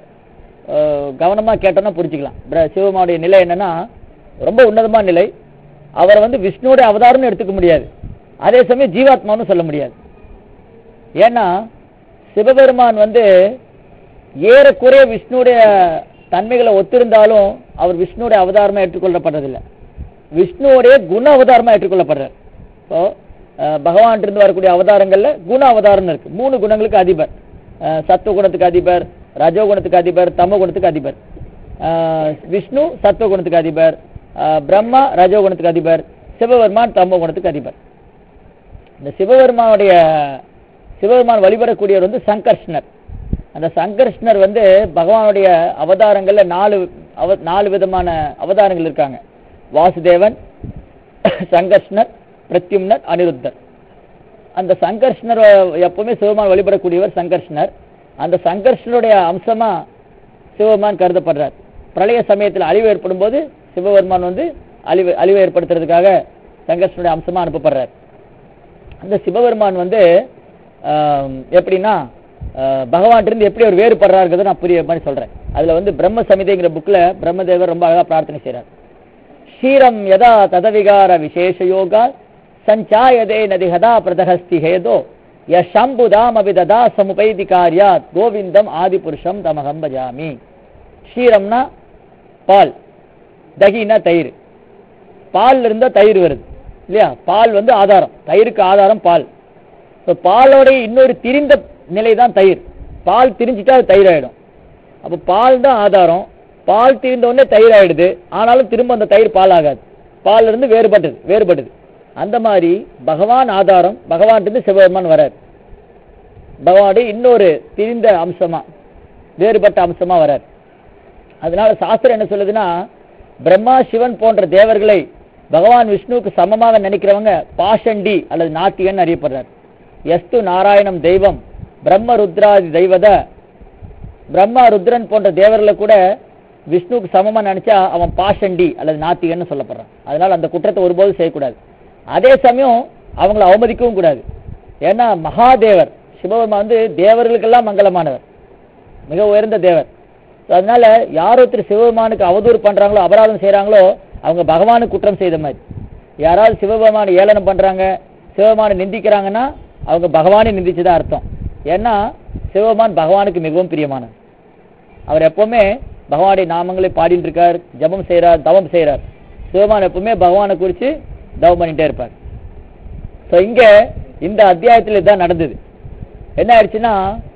Speaker 1: கவனமா கேட்டோம்னா புரிஞ்சுக்கலாம். சிவபெருமானுடைய நிலை என்னன்னா ரொம்ப உன்னதமான நிலை. அவரை வந்து விஷ்ணுடைய அவதாரம்னு எடுத்துக்க முடியாது, அதே சமயம் ஜீவாத்மான்னு சொல்ல முடியாது. ஏன்னா சிவபெருமான் வந்து ஏறக்குறைய விஷ்ணுடைய தன்மைகளை ஒத்திருந்தாலும் அவர் விஷ்ணுடைய அவதாரமா ஏற்றுக்கொள்ளப்படுறதில்லை, விஷ்ணுவோடைய குண அவதாரமா ஏற்றுக்கொள்ளப்படுறார். இப்போ பகவான் இருந்து வரக்கூடிய அவதாரங்கள்ல குண அவதாரம் இருக்கு. 3 குணங்களுக்கு அதிபர், சத்துவ குணத்துக்கு அதிபர், ரஜோ குணத்துக்கு அதிபர், தமோ குணத்துக்கு அதிபர். விஷ்ணு சத்துவ குணத்துக்கு அதிபர், பிரம்மா ரஜோ குணத்துக்கு அதிபர், சிவபெருமான் தமோ குணத்துக்கு அதிபர். இந்த சிவபெருமான் வழிபடக்கூடியவர் வந்து சங்கர்ஷ்ணர். அந்த சங்கர்ஷ்ணர் வந்து பகவானுடைய அவதாரங்கள்ல 4 விதமான அவதாரங்கள் இருக்காங்க. வாசுதேவன், சங்கர்ஷ்ணர், பிரத்யும்னர், அனிருத்தர். அந்த சங்கர்ஷ்ணர் எப்பவுமே சிவபெருமான் வழிபடக்கூடியவர் சங்கர்ஷ்ணர். அந்த சங்கர்ஷ்ணருடைய அம்சமா சிவபெருமான் கருதப்படுறார். பிரளய சமயத்தில் அழிவு ஏற்படும் போது சிவபெருமான் வந்து அழிவை ஏற்படுத்துறதுக்காக சங்கர்ஷ்ணருடைய அம்சமா அனுப்பப்படுறார். அந்த சிவபெருமான் வந்து எப்படின்னா பகவான் இருந்து எப்படி அவர் வேறுபடுறாருங்கிறத நான் புரிய மாதிரி சொல்றேன். அதுல வந்து பிரம்ம சமிதைங்கிற புக்ல பிரம்மதேவர் ரொம்ப அழகா பிரார்த்தனை செய்யறார். ஷீரம் யதா ததவிகார விசேஷ யோகா சஞ்சாயதே நதிஹதா பிரதஹஸ்தி ஹேதோ யம்புதாம் அபிததா சமுபைதி காரியாத் கோவிந்தம் ஆதிபுருஷம் தமகம் பஜாமி. ஷீரம்னா பால், தகினா தயிர். பால்ல இருந்தா தயிர் வருது இல்லையா? பால் வந்து ஆதாரம், தயிருக்கு ஆதாரம் பால். பாலோட இன்னொரு திரிந்த நிலை தான் தயிர். பால் திரிஞ்சிட்டா அது தயிர் ஆயிடும். அப்ப பால் தான் ஆதாரம், பால் திரிந்த உடனே தயிர் ஆயிடுது. ஆனாலும் திரும்ப அந்த தயிர் பால் ஆகாது, பால்ல இருந்து வேறுபட்டது. அந்த மாதிரி பகவான் ஆதாரம், பகவான் இருந்து சிவபெருமான் வரார். பகவானுடைய இன்னொரு திரிந்த அம்சமா, வேறுபட்ட அம்சமா வரார். அதனால சாஸ்திரம் என்ன சொல்லுதுன்னா, பிரம்மா சிவன் போன்ற தேவர்களை பகவான் விஷ்ணுவுக்கு சமமாக நினைக்கிறவங்க பாஷண்டி அல்லது நாத்திகன் அறியப்படுறார். எஸ்து நாராயணம் தெய்வம் பிரம்ம ருத்ராதி தெய்வத. பிரம்மா ருத்ரன் போன்ற தேவர்களை கூட விஷ்ணுவுக்கு சமமா நினைச்சா அவன் பாஷண்டி அல்லது நாத்திகன்னு சொல்லப்படுறான். அதனால அந்த குற்றத்தை ஒருபோதும் செய்யக்கூடாது. அதே சமயம் அவங்களை அவமதிக்கவும் கூடாது. ஏன்னா மகாதேவர் சிவபெருமான் வந்து தேவர்களுக்கெல்லாம் மங்களமானவர், மிக உயர்ந்த தேவர். அதனால யார் ஒருத்தர் சிவபெருமானுக்கு அவதூறு பண்றாங்களோ, அபராதம் செய்யறாங்களோ, அவங்க பகவானுக்கு குற்றம் செய்த மாதிரி. யாராவது சிவபெருமான ஏளனம் பண்றாங்க, சிவபெருமான நிந்திக்கிறாங்கன்னா அவங்க பகவானை நிந்திச்சுதான் அர்த்தம். ஏன்னா சிவபெருமான் பகவானுக்கு மிகவும் பிரியமானவர். அவர் எப்பவுமே பகவானுடைய நாமங்களை பாடிட்டு இருக்கார், ஜபம் செய்யறார், தவம் செய்யறார். சிவபெருமான் எப்பவுமே பகவானை குறிச்சு தவம் பண்ணிட்டே இருப்பார். இங்க இந்த அத்தியாயத்தில் இதுதான் நடந்தது. என்ன ஆயிடுச்சுன்னா,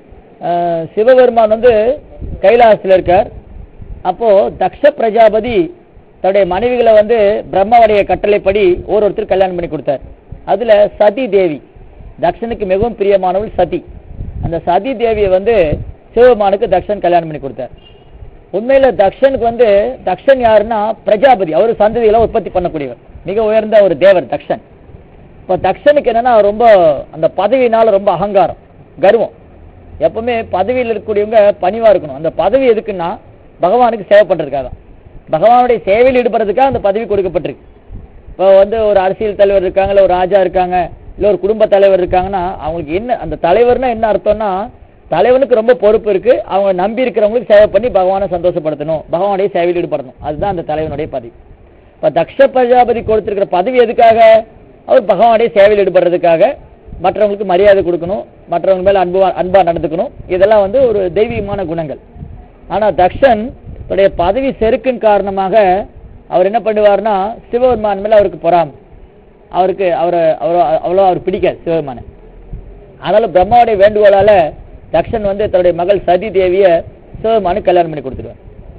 Speaker 1: சிவபெருமான் வந்து கைலாசத்தில் இருக்கார். அப்போ தக்ஷ பிரஜாபதி தன்னுடைய மனைவிகளை வந்து பிரம்மாவுடைய கட்டளைப்படி ஒருத்தர் கல்யாணம் பண்ணி கொடுத்தார். அதுல சதி தேவி, தக்ஷனுக்கு மிகவும் பிரியமானவள் சதி. அந்த சதி தேவியை வந்து சிவபெருமானுக்கு தக்ஷன் கல்யாணம் பண்ணி கொடுத்தார். உண்மையில தக்ஷனுக்கு வந்து தக்ஷன் யாருன்னா பிரஜாபதி, அவரு சந்ததிகளை உற்பத்தி பண்ணக்கூடியவர், மிக உயர்ந்த ஒரு தேவர் தக்ஷன். இப்ப தக்ஷனுக்கு என்னன்னா ரொம்ப அந்த பதவியினால ரொம்ப அகங்காரம், கர்வம். எப்பவுமே பதவியில் இருக்கக்கூடியவங்க பணிவா இருக்கணும். அந்த பதவி எதுக்குன்னா பகவானுக்கு சேவை பண்றதுக்காக, பகவானுடைய சேவையில் ஈடுபடுறதுக்காக அந்த பதவி கொடுக்கப்பட்டிருக்கு. இப்போ வந்து ஒரு அரசியல் தலைவர் இருக்காங்க, இல்லை ஒரு ராஜா இருக்காங்க, இல்லை ஒரு குடும்ப தலைவர் இருக்காங்கன்னா அவங்களுக்கு என்ன, அந்த தலைவர்னா என்ன அர்த்தம்னா தலைவனுக்கு ரொம்ப பொறுப்பு இருக்கு, அவங்க நம்பி இருக்கிறவங்களுக்கு சேவை பண்ணி பகவானை சந்தோஷப்படுத்தணும், பகவானுடைய சேவையில் ஈடுபடணும். அதுதான் அந்த தலைவனுடைய பதவி. இப்ப தக்ஷ பிரஜாபதி கொடுத்திருக்கிற பதவி எதுக்காக? அவர் பகவானுடைய சேவையில் ஈடுபடுறதுக்காக, மற்றவங்களுக்கு மரியாதை கொடுக்கணும், மற்றவங்க மேல அன்பா நடந்துக்கணும். இதெல்லாம் வந்து ஒரு தெய்வீகமான குணங்கள். ஆனா தக்ஷன் தன்னுடைய பதவி செருக்கின் காரணமாக அவர் என்ன பண்ணுவார்னா சிவபெருமான் மேல அவருக்கு பொறாமை, அவருக்கு அவ்வளோ அவர் பிடிக்காது சிவபெருமான. அதனால பிரம்மாவுடைய வேண்டுகோளால தக்ஷன் வந்து தன்னுடைய மகள் சதி தேவிய சிவபெருமானுக்கு கல்யாணம் பண்ணி கொடுத்துருவார்.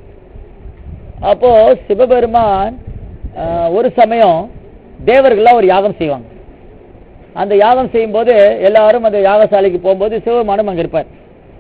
Speaker 1: அப்போ சிவபெருமான் ஒரு சமயம் தேவர்கள்லாம் ஒரு யாகம் செய்வாங்க. அந்த யாகம் செய்யும் போது எல்லாரும் அந்த யாகசாலைக்கு போகும்போது சிவபெருமானும் அங்க இருப்பார்.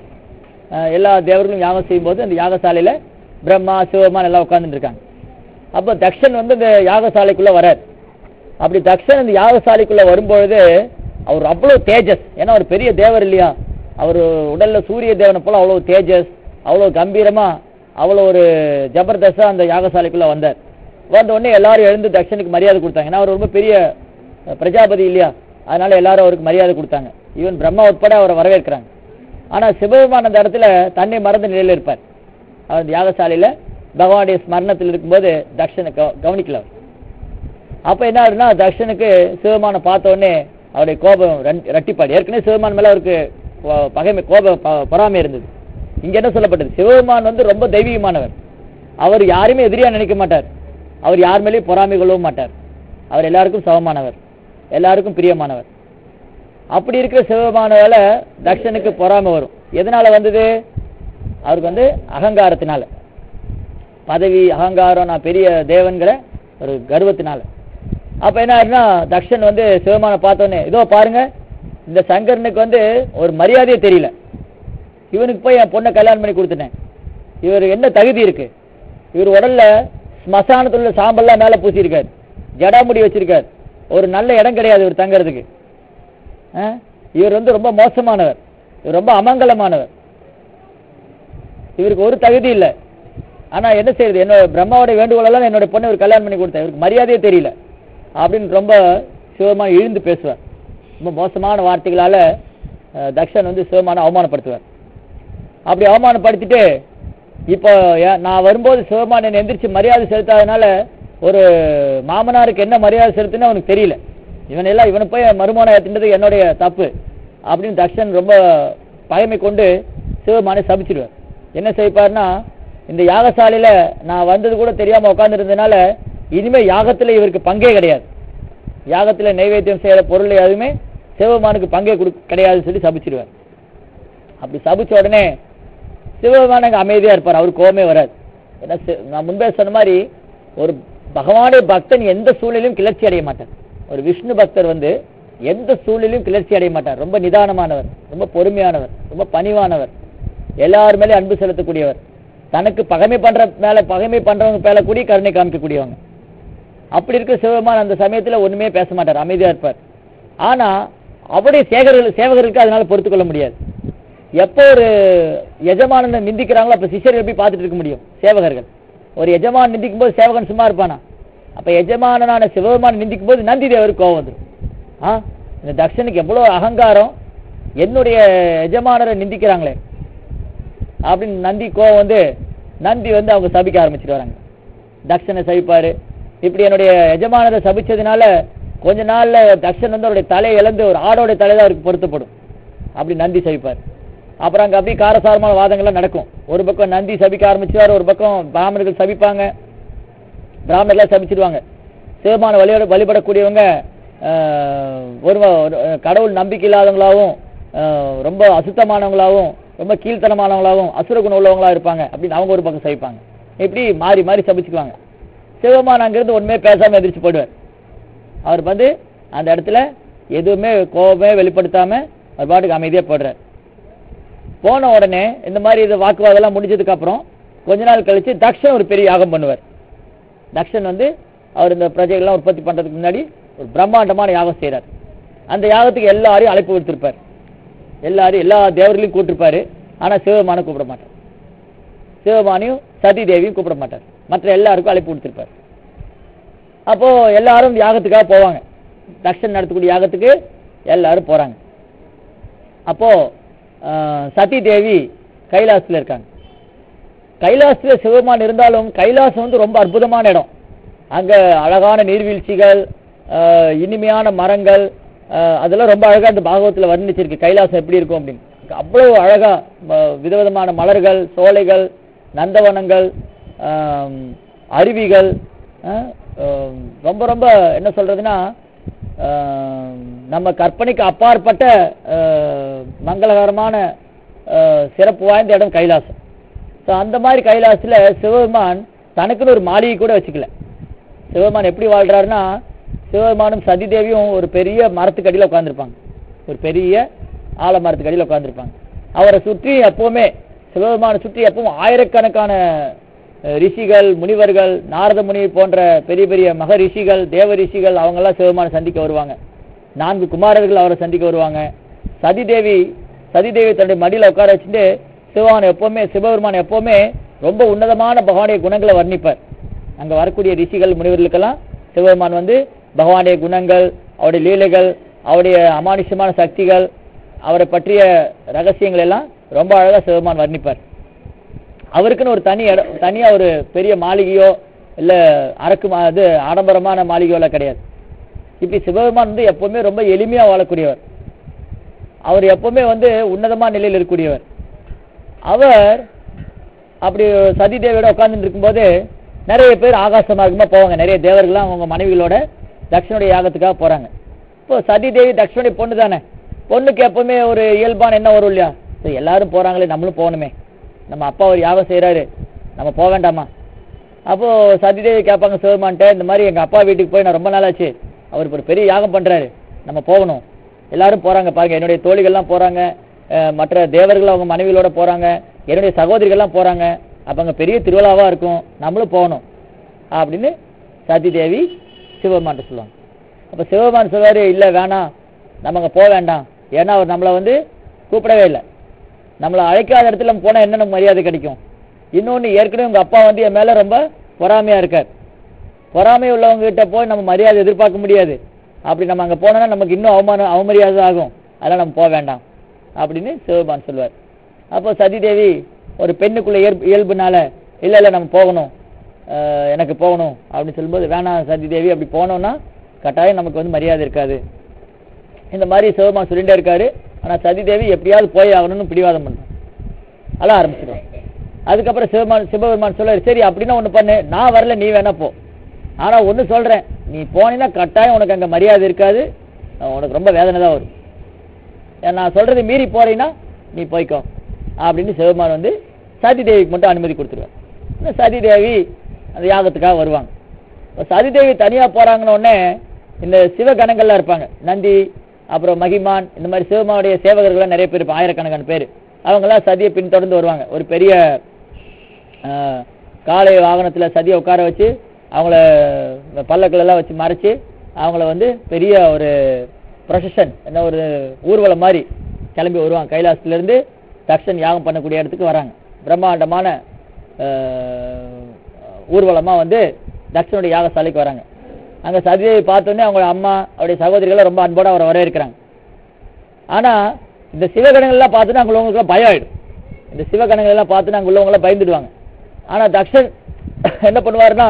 Speaker 1: எல்லா தேவர்களும் யாகம் செய்யும் போது அந்த யாகசாலையில பிரம்மா சிவபெருமான் எல்லாம் உட்கார்ந்துட்டு இருக்காங்க. அப்போ தக்ஷன் வந்து இந்த யாகசாலைக்குள்ள வரார். அப்படி தக்ஷன் இந்த யாகசாலைக்குள்ள வரும்பொழுது அவர் அவ்வளவு தேஜஸ், ஏன்னா ஒரு பெரிய தேவர் இல்லையா, அவர் உடல்ல சூரிய தேவனை போல அவ்வளவு தேஜஸ், அவ்வளவு கம்பீரமா, அவ்வளோ ஒரு ஜபர்தஸ்தா அந்த யாகசாலைக்குள்ள வந்தார். வந்த உடனே எல்லாரும் எழுந்து தக்ஷனுக்கு மரியாதை கொடுத்தாங்க. ஏன்னா அவர் ரொம்ப பெரிய பிரஜாபதி இல்லையா, அதனால எல்லாரும் அவருக்கு மரியாதை கொடுத்தாங்க. ஈவன் பிரம்மா உட்பட அவரை வரவேற்கிறாங்க. ஆனா சிவபெருமான் அந்த இடத்துல தன்னை மறந்த நிலையில் இருப்பார். அவர் யாகசாலையில பகவானுடைய ஸ்மரணத்தில் இருக்கும்போது தக்ஷனை கவனிக்கல. அப்ப என்ன ஆகுதுன்னா, தக்ஷனுக்கு சிவபெருமானை பார்த்த உடனே அவருடைய கோபம் இரட்டிப்பாடு. ஏற்கனவே சிவபெருமான் மேல அவருக்கு பகைமை, பொறாமை இருந்தது. இங்க என்ன சொல்லப்பட்டது, சிவபெருமான் வந்து ரொம்ப தெய்வீகமானவர். அவர் யாருமே எதிரியா நினைக்க மாட்டார். அவர் யார் மேலேயும் பொறாமை கொள்ளவும் மாட்டார். அவர் எல்லாருக்கும் சமமானவர், எல்லாருக்கும் பிரியமானவர். அப்படி இருக்கிற சிவபெருமானால தக்ஷனுக்கு பொறாமை வரும். எதனால வந்தது? அவருக்கு வந்து அகங்காரத்தினால, பதவி அகங்காரம், நான் பெரிய தேவன்கிற ஒரு கர்வத்தினால. அப்ப என்ன ஆகுதுன்னா, தக்ஷன் வந்து சிவபெருமானை பார்த்தோன்னே, இதோ பாருங்க, இந்த சங்கரனுக்கு வந்து ஒரு மரியாதையே தெரியல, இவனுக்கு போய் என் பொண்ணை கல்யாணம் பண்ணி கொடுத்துட்டேன், இவர் என்ன தகுதி இருக்கு, இவர் உடல்ல ஸ்மசானத்துல உள்ள சாம்பல்லாம் மேல பூசியிருக்காரு, ஜடாமுடி வச்சிருக்காரு, ஒரு நல்ல இடம் கிடையாது இவர் தங்கறதுக்கு, இவர் வந்து ரொம்ப மோசமானவர், இவர் ரொம்ப அமங்கலமானவர், இவருக்கு ஒரு தகுதி இல்லை. ஆனா என்ன செய்யுது, என்னோட பிரம்மாவோட வேண்டுகோளெல்லாம் என்னோட பொண்ணை இவர் கல்யாணம் பண்ணி கொடுத்தேன், இவருக்கு மரியாதையே தெரியல அப்படின்னு ரொம்ப சிவபெருமான் இழிந்து பேசுவார். ரொம்ப மோசமான வார்த்தைகளால தக்ஷன் வந்து சிவபெருமானை அவமானப்படுத்துவார். அப்படி அவமானப்படுத்திட்டு, இப்போ நான் வரும்போது சிவபெருமான் என்னை எந்திரிச்சு மரியாதை செலுத்தாதனால ஒரு மாமனாருக்கு என்ன மரியாதை செலுத்துன்னு அவனுக்கு தெரியல, இவனை போய் மறுமணம் ஏற்றினது என்னுடைய தப்பு அப்படின்னு தக்ஷன் ரொம்ப பகைமை கொண்டு சிவபெருமானை சபிச்சிடுவார். என்ன செய்வார்னா, இந்த யாகசாலையில நான் வந்தது கூட தெரியாம உட்கார்ந்து இருந்ததுனால இனிமே யாகத்துல இவருக்கு பங்கே கிடையாது, யாகத்துல நைவேத்தியம் செய்யற பொருள் எதுவுமே சிவபெருமானுக்கு பங்கே கிடையாதுன்னு சொல்லி சபிச்சிடுவார். அப்படி சபிச்ச உடனே சிவபெருமான் அங்க அமைதியா இருப்பார், அவருக்கு கோபமே வராது. ஏன்னா நான் முன்பே சொன்ன மாதிரி ஒரு பகவானுடைய பக்தன் எந்த சூழலையும் கிளர்ச்சி அடைய மாட்டார். ஒரு விஷ்ணு பக்தர் வந்து எந்த சூழலையும் கிளர்ச்சி அடைய மாட்டார். ரொம்ப நிதானமானவர், ரொம்ப பொறுமையானவர், ரொம்ப பணிவானவர், எல்லார் மேலே அன்பு செலுத்தக்கூடியவர், தனக்கு பகைமை பண்றவங்க மேல கூடி கருணை காமிக்கக்கூடியவங்க. அப்படி இருக்க சிவபெருமான் அந்த சமயத்துல ஒண்ணுமே பேச மாட்டார், அமைதியா இருப்பார். ஆனா அவருடைய சேவகர்களுக்கு அதனால பொறுத்து கொள்ள முடியாது. எப்போ ஒரு எஜமானனை நிந்திக்கிறாங்களோ அப்ப சிஷ்யர்கள் போய் பார்த்துட்டு இருக்க முடியும். சேவகர்கள் ஒரு எஜமான் நிந்திக்கும் போது சேவகன் சும்மா இருப்பானா? அப்ப எஜமானனான சிவபெருமான் நிந்திக்கும் போது நந்தி தேவருக்கு கோவம் வந்துடும். இந்த தக்ஷனுக்கு எவ்வளவு அகங்காரம், என்னுடைய எஜமானரை நிந்திக்கிறாங்களே அப்படின்னு நந்தி கோவம் வந்து நந்தி வந்து அவங்க சபிக்க ஆரம்பிச்சுட்டு வராங்க. தக்ஷனை சபிப்பாரு. இப்படி என்னுடைய எஜமானரை சபிச்சதுனால கொஞ்ச நாள்ல தக்ஷன் வந்து அவருடைய தலையை இழந்து ஒரு ஆடோடைய தலைதான் அவருக்கு பொருத்தப்படும் அப்படி நந்தி சபிப்பார். அப்புறம் அங்க அப்படியே காரசாரமான வாதங்கள்லாம் நடக்கும். ஒரு பக்கம் நந்தி சபிக்க ஆரம்பிச்சுவார், ஒரு பக்கம் பிராமணர்கள் சபிப்பாங்க, பிராமணர்களாம் சபிச்சிடுவாங்க. சிவபெருமானை வழிபடக்கூடியவங்க ஒரு கடவுள் நம்பிக்கை இல்லாதவங்களாகவும் ரொம்ப அசுத்தமானவங்களாகவும் ரொம்ப கீழ்த்தனமானவங்களாகவும் அசுர குணம் உள்ளவங்களா இருப்பாங்க அப்படின்னு அவங்க ஒரு பக்கம் சபிப்பாங்க. இப்படி மாறி மாறி சபிச்சுக்குவாங்க. சிவபெருமான் அங்கிருந்து ஒண்ணுமே பேசாம எதிர்த்து போயிடுவார். அவர் வந்து அந்த இடத்துல எதுவுமே கோபமே வெளிப்படுத்தாம அவர் பாட்டுக்கு அமைதியா போடுறார். போன உடனே இந்த மாதிரி இது வாக்குவாதெல்லாம் முடிஞ்சதுக்கு அப்புறம் கொஞ்ச நாள் கழிச்சு தக்ஷன் ஒரு பெரிய யாகம் பண்ணுவார். தக்ஷன் வந்து அவர் இந்த பிரஜைகள்லாம் உற்பத்தி பண்றதுக்கு முன்னாடி ஒரு பிரம்மாண்டமான யாகம் செய்யறார். அந்த யாகத்துக்கு எல்லாரையும் அழைப்பு விடுத்திருப்பார், எல்லா தேவர்களையும் கூட்டிருப்பாரு. ஆனா சிவபெருமானை கூப்பிட மாட்டார், சிவபெருமானையும் சதி தேவியும் கூப்பிட மாட்டார், மற்ற எல்லாருக்கும் அழைப்பு கொடுத்திருப்பார். அப்போ எல்லாரும் யாகத்துக்காக போவாங்க, தக்ஷன் நடத்தக்கூடிய யாகத்துக்கு எல்லாரும் போறாங்க. அப்போ சதி தேவி கைலாசத்துல இருக்காங்க. கைலாசத்துல சிவபெருமான் இருந்தாலும் கைலாசம் வந்து ரொம்ப அற்புதமான இடம். அங்க அழகான நீர்வீழ்ச்சிகள், இனிமையான மரங்கள், அதெல்லாம் ரொம்ப அழகா இந்த பாகவத்துல வர்ணிச்சிருக்கு கைலாசம் எப்படி இருக்கும் அப்படின்னு. அவ்வளவு அழகா விதவிதமான மலர்கள், சோலைகள், நந்தவனங்கள், அருவிகள், ரொம்ப ரொம்ப என்ன சொல்றதுன்னா நம்ம கற்பனைக்கு அப்பாற்பட்ட மங்களகரமான சிறப்பு வாய்ந்த இடம் கைலாசம். அந்த மாதிரி கைலாசத்துல சிவபெருமான் தனக்குன்னு ஒரு மாளிகை கூட வச்சுக்கல. சிவபெருமான் எப்படி வாழ்றாருன்னா, சிவபெருமானும் சதி தேவியும் ஒரு பெரிய மரத்துக்கு அடியில் உட்காந்துருப்பாங்க, ஒரு பெரிய ஆலமரத்துக்கு அடியில் உட்காந்துருப்பாங்க. அவரை சுற்றி எப்பவுமே சிவபெருமானை சுற்றி எப்பவும் ஆயிரக்கணக்கான ரிஷிகள், முனிவர்கள், நாரத முனி போன்ற பெரிய பெரிய மக ரிஷிகள், தேவ ரிஷிகள் அவங்கெல்லாம் சிவபெருமானை சந்திக்க வருவாங்க. 4 குமாரர்கள் அவரை சந்திக்க வருவாங்க. சதிதேவி தன்னுடைய மடியில உட்கார வச்சுட்டு சிவபெருமான் எப்பவுமே ரொம்ப உன்னதமான பகவானுடைய குணங்களை வர்ணிப்பார். அங்க வரக்கூடிய ரிஷிகள், முனிவர்களுக்கெல்லாம் சிவபெருமான் வந்து பகவானுடைய குணங்கள், அவருடைய லீலைகள், அவருடைய அமானுஷ்யமான சக்திகள், அவரை பற்றிய ரகசியங்கள் எல்லாம் ரொம்ப அழகா சிவபெருமான் வர்ணிப்பார். அவருக்குன்னு ஒரு தனியா ஒரு பெரிய மாளிகையோ இல்ல ஆடம்பரமான மாளிகையோ எல்லாம் கிடையாது. இப்படி சிவபெருமான் வந்து எப்பவுமே ரொம்ப எளிமையா வாழக்கூடியவர். அவர் எப்பவுமே வந்து உன்னதமான நிலையில் இருக்கக்கூடியவர். அவர் அப்படி சதி தேவியோட உட்கார்ந்து இருக்கும்போது நிறைய பேர் ஆகாச மார்க்கமா போவாங்க. நிறைய தேவர்கள்லாம் அவங்க மனைவிகளோட தட்சனுடைய யாகத்துக்காக போறாங்க. இப்போ சதி தேவி தட்சனுடைய பொண்ணு தானே, பொண்ணுக்கு எப்பவுமே ஒரு இயல்பான என்ன வரும் இல்லையா, எல்லாரும் போறாங்களே நம்மளும் போகணுமே, நம்ம அப்பா ஒரு யாகம் செய்யறாரு, நம்ம போக வேண்டாமா? அப்போ சதிதேவி கேட்பாங்க சிவபெருமான்ட்ட, இந்த மாதிரி எங்க அப்பா வீட்டுக்கு போய் நான் ரொம்ப நாளாச்சு, அவர் ஒரு பெரிய யாகம் பண்றாரு, நம்ம போகணும். எல்லாரும் போறாங்க பாருங்க, என்னுடைய தோழிகள்லாம் போறாங்க, மற்ற தேவர்கள் அவங்க மனைவிகளோட போறாங்க, என்னுடைய சகோதரிகள்லாம் போறாங்க, அப்ப அங்க பெரிய திருவிழாவா இருக்கும், நம்மளும் போகணும் அப்படின்னு சதிதேவி சிவபெருமான் சொல்லுவாங்க. அப்ப சிவபெருமான் சொல்வாரு, இல்ல வேணாம், நம்ம அங்க போக வேண்டாம், ஏன்னா அவர் நம்மளை வந்து கூப்பிடவே இல்லை, நம்மளை அழைக்காத இடத்துல நம்ம போனா என்ன நமக்கு மரியாதை கிடைக்கும்? இன்னொன்னு, ஏற்கனவே உங்க அப்பா வந்து என் மேல ரொம்ப பொறாமையா இருக்கார், பொறாமை உள்ளவங்க கிட்ட போய் நம்ம மரியாதை எதிர்பார்க்க முடியாது, அப்படி நம்ம அங்க போனோம்னா நமக்கு இன்னும் அவமரியாதை ஆகும், அதெல்லாம் நம்ம போக வேண்டாம் அப்படின்னு சிவபெருமான் சொல்வார். அப்போ சதிதேவி ஒரு பெண்ணுக்குள்ள இயல்புனால இல்ல நம்ம போகணும், எனக்கு போகணும் அப்படின்னு சொல்லும்போது, வேணாம் சதிதேவி, அப்படி போனோம்னா கட்டாயம் நமக்கு வந்து மரியாதை இருக்காது, இந்த மாதிரி சிவபெருமான் சொல்லிட்டே இருக்காரு. ஆனா சதிதேவி எப்படியாவது போய் ஆகணும்னு பிடிவாதம் பண்றான், அழ ஆரம்பிச்சிடும். அதுக்கப்புறம் சிவபெருமான் சொல்ல, சரி அப்படின்னா ஒண்ணு பண்ணு, நான் வரல, நீ வேணா போ, ஆனா ஒண்ணு சொல்றேன், நீ போனீங்கன்னா கட்டாயம் உனக்கு அங்க மரியாதை இருக்காது, உனக்கு ரொம்ப வேதனை தான் வரும், நான் சொல்றது மீறி போறீங்கன்னா நீ போய்க்கோ அப்படின்னு சிவபெருமான் வந்து சதிதேவிக்கு மட்டும் அனுமதி கொடுத்துருவார். சதிதேவி அந்த யாகத்துக்காக வருவாங்க. சதிதேவி தனியா போறாங்கன்னு உடனே இந்த சிவகணங்கள்லாம் இருப்பாங்க, நந்தி, அப்புறம் மகிமான், இந்த மாதிரி சிவமாவுடைய சேவகர்கள் நிறைய பேர் இருப்பாங்க, ஆயிரக்கணக்கான பேர், அவங்க எல்லாம் சதியை பின்தொடர்ந்து வருவாங்க. ஒரு பெரிய காளை வாகனத்துல சதியை உட்கார வச்சு அவங்கள பல்லக்கள் எல்லாம் வச்சு மறைச்சு அவங்கள வந்து பெரிய ஒரு ப்ரொசஷன், என்ன ஒரு ஊர்வலம் மாதிரி கிளம்பி வருவாங்க. கைலாசத்துல இருந்து தக்ஷன் யாகம் பண்ணக்கூடிய இடத்துக்கு வராங்க. பிரம்மாண்டமான ஊர்வலமா வந்து தக்ஷனுடைய யாகசாலைக்கு வராங்க. அங்க சதியை பார்த்தோன்னே அவங்க அம்மா, அவருடைய சகோதரிகள் ரொம்ப அன்போட அவரை வரவேற்கிறாங்க. ஆனா இந்த சிவகணங்கள் எல்லாம் பார்த்துட்டு அங்க உள்ளவங்களுக்கு பயம் ஆயிடும். இந்த சிவகணங்கள் எல்லாம் பார்த்துட்டு அங்க உள்ளவங்க எல்லாம் பயந்துடுவாங்க. ஆனா தக்ஷன் என்ன பண்ணுவாருன்னா,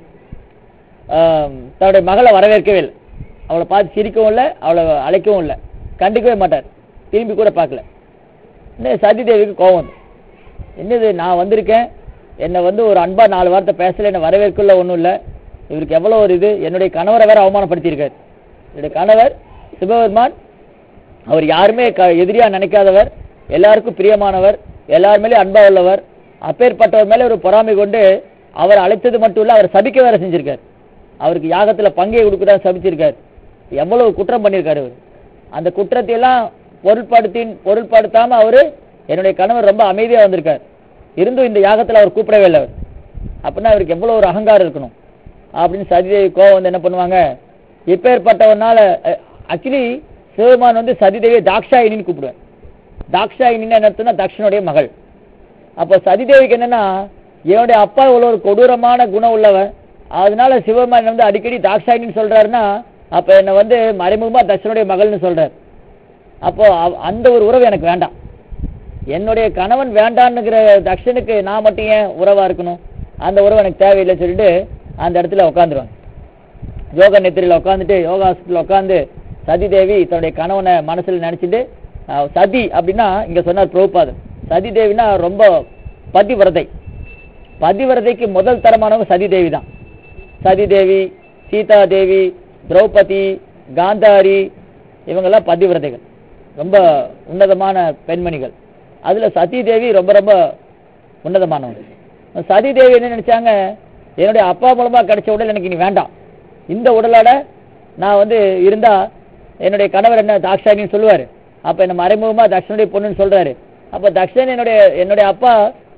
Speaker 1: தன்னுடைய மகளை வரவேற்கவே இல்லை, அவளை பார்த்து சிரிக்கவும் இல்லை, அவளை அழைக்கவும் இல்லை, கண்டிக்கவே மாட்டார், திரும்பி கூட பார்க்கல. சதி தேவிக்கு கோபம் வந்து, என்னது நான் வந்திருக்கேன், என்னை வந்து ஒரு அன்பா 4 வார்த்தை பேசல, என்னை வரவேற்கல, ஒன்றும் இல்லை, இவருக்கு எவ்வளோ ஒரு இது, என்னுடைய கணவரை வேற அவமானப்படுத்தியிருக்காரு. என்னுடைய கணவர் சிவபெருமான், அவர் யாருமே எதிரியா நினைக்காதவர், எல்லாருக்கும் பிரியமானவர், எல்லாருமேலே அன்பா உள்ளவர், அப்பேற்பட்டவர் மேலே ஒரு பொறாமை கொண்டு அவர் அழைத்தது மட்டும் இல்லை, அவர் சபிக்க வேற செஞ்சிருக்காரு, அவருக்கு யாகத்துல பங்கை கொடுக்குறா சபிச்சிருக்காரு. எவ்வளவு குற்றம் பண்ணியிருக்காரு அவர். அந்த குற்றத்தை எல்லாம் பொருட்படுத்தாம அவரு, என்னுடைய கணவர் ரொம்ப அமைதியா வந்திருக்காரு, இருந்தும் இந்த யாகத்துல அவர் கூப்பிடவே இல்லை அவர், அப்படின்னா அவருக்கு எவ்வளவு ஒரு அகங்காரம் இருக்கணும் அப்படின்னு சதிதேவி கோவம் வந்து என்ன பண்ணுவாங்க, இப்பேற்பட்டவனால ஆக்சுவலி சிவபெருமான் வந்து சதிதேவியை தாக்ஷாயினின்னு கூப்பிடுவார். தாக்ஷாயினின்னு என்ன, தக்ஷனுடைய மகள். அப்போ சதிதேவிக்கு என்னன்னா, என்னுடைய அப்பா இவ்வளவு ஒரு கொடூரமான குணம் உள்ளவன், அதனால சிவபெருமான் வந்து அடிக்கடி தாக்ஷாயினின்னு சொல்றாருன்னா, அப்ப என்ன வந்து மறைமுகமா தக்ஷனுடைய மகள்னு சொல்றாரு. அப்போ அந்த ஒரு உறவு எனக்கு வேண்டாம், என்னுடைய கணவன் வேண்டான்னுங்கிற தக்ஷனுக்கு நான் மட்டும் ஏன் உறவா இருக்கணும், அந்த உறவு எனக்கு தேவையில்லை சொல்லிட்டு அந்த இடத்துல உட்காந்துருவாங்க. யோக நெத்திரியில உட்காந்துட்டு, யோகாசத்துல உட்காந்து சதிதேவி தன்னுடைய கணவனை மனசுல நினைச்சிட்டு, சதி அப்படின்னா இங்க சொன்னார் பிரபுபாதர், சதி தேவினா ரொம்ப பதிவிரதை, பதிவிரதைக்கு முதல் தரமானவங்க சதிதேவி தான். சதிதேவி, சீதா தேவி, திரௌபதி, காந்தாரி, இவங்கெல்லாம் பதிவிரதைகள், ரொம்ப உன்னதமான பெண்மணிகள். அதுல சதி தேவி ரொம்ப ரொம்ப உன்னதமானவங்க. சதி தேவி என்ன நினைச்சாங்க, என்னுடைய அப்பா மூலமா கிடைச்ச உடல் எனக்கு இனி வேண்டாம், இந்த உடலோட நான் வந்து இருந்தா என்னுடைய கணவர் என்ன தாக்ஷாயினின்னு சொல்லுவாரு, அப்ப என்ன மறைமுகமா தக்ஷனுடைய பொண்ணுன்னு சொல்றாரு, அப்ப தக்ஷன் என்னுடைய அப்பா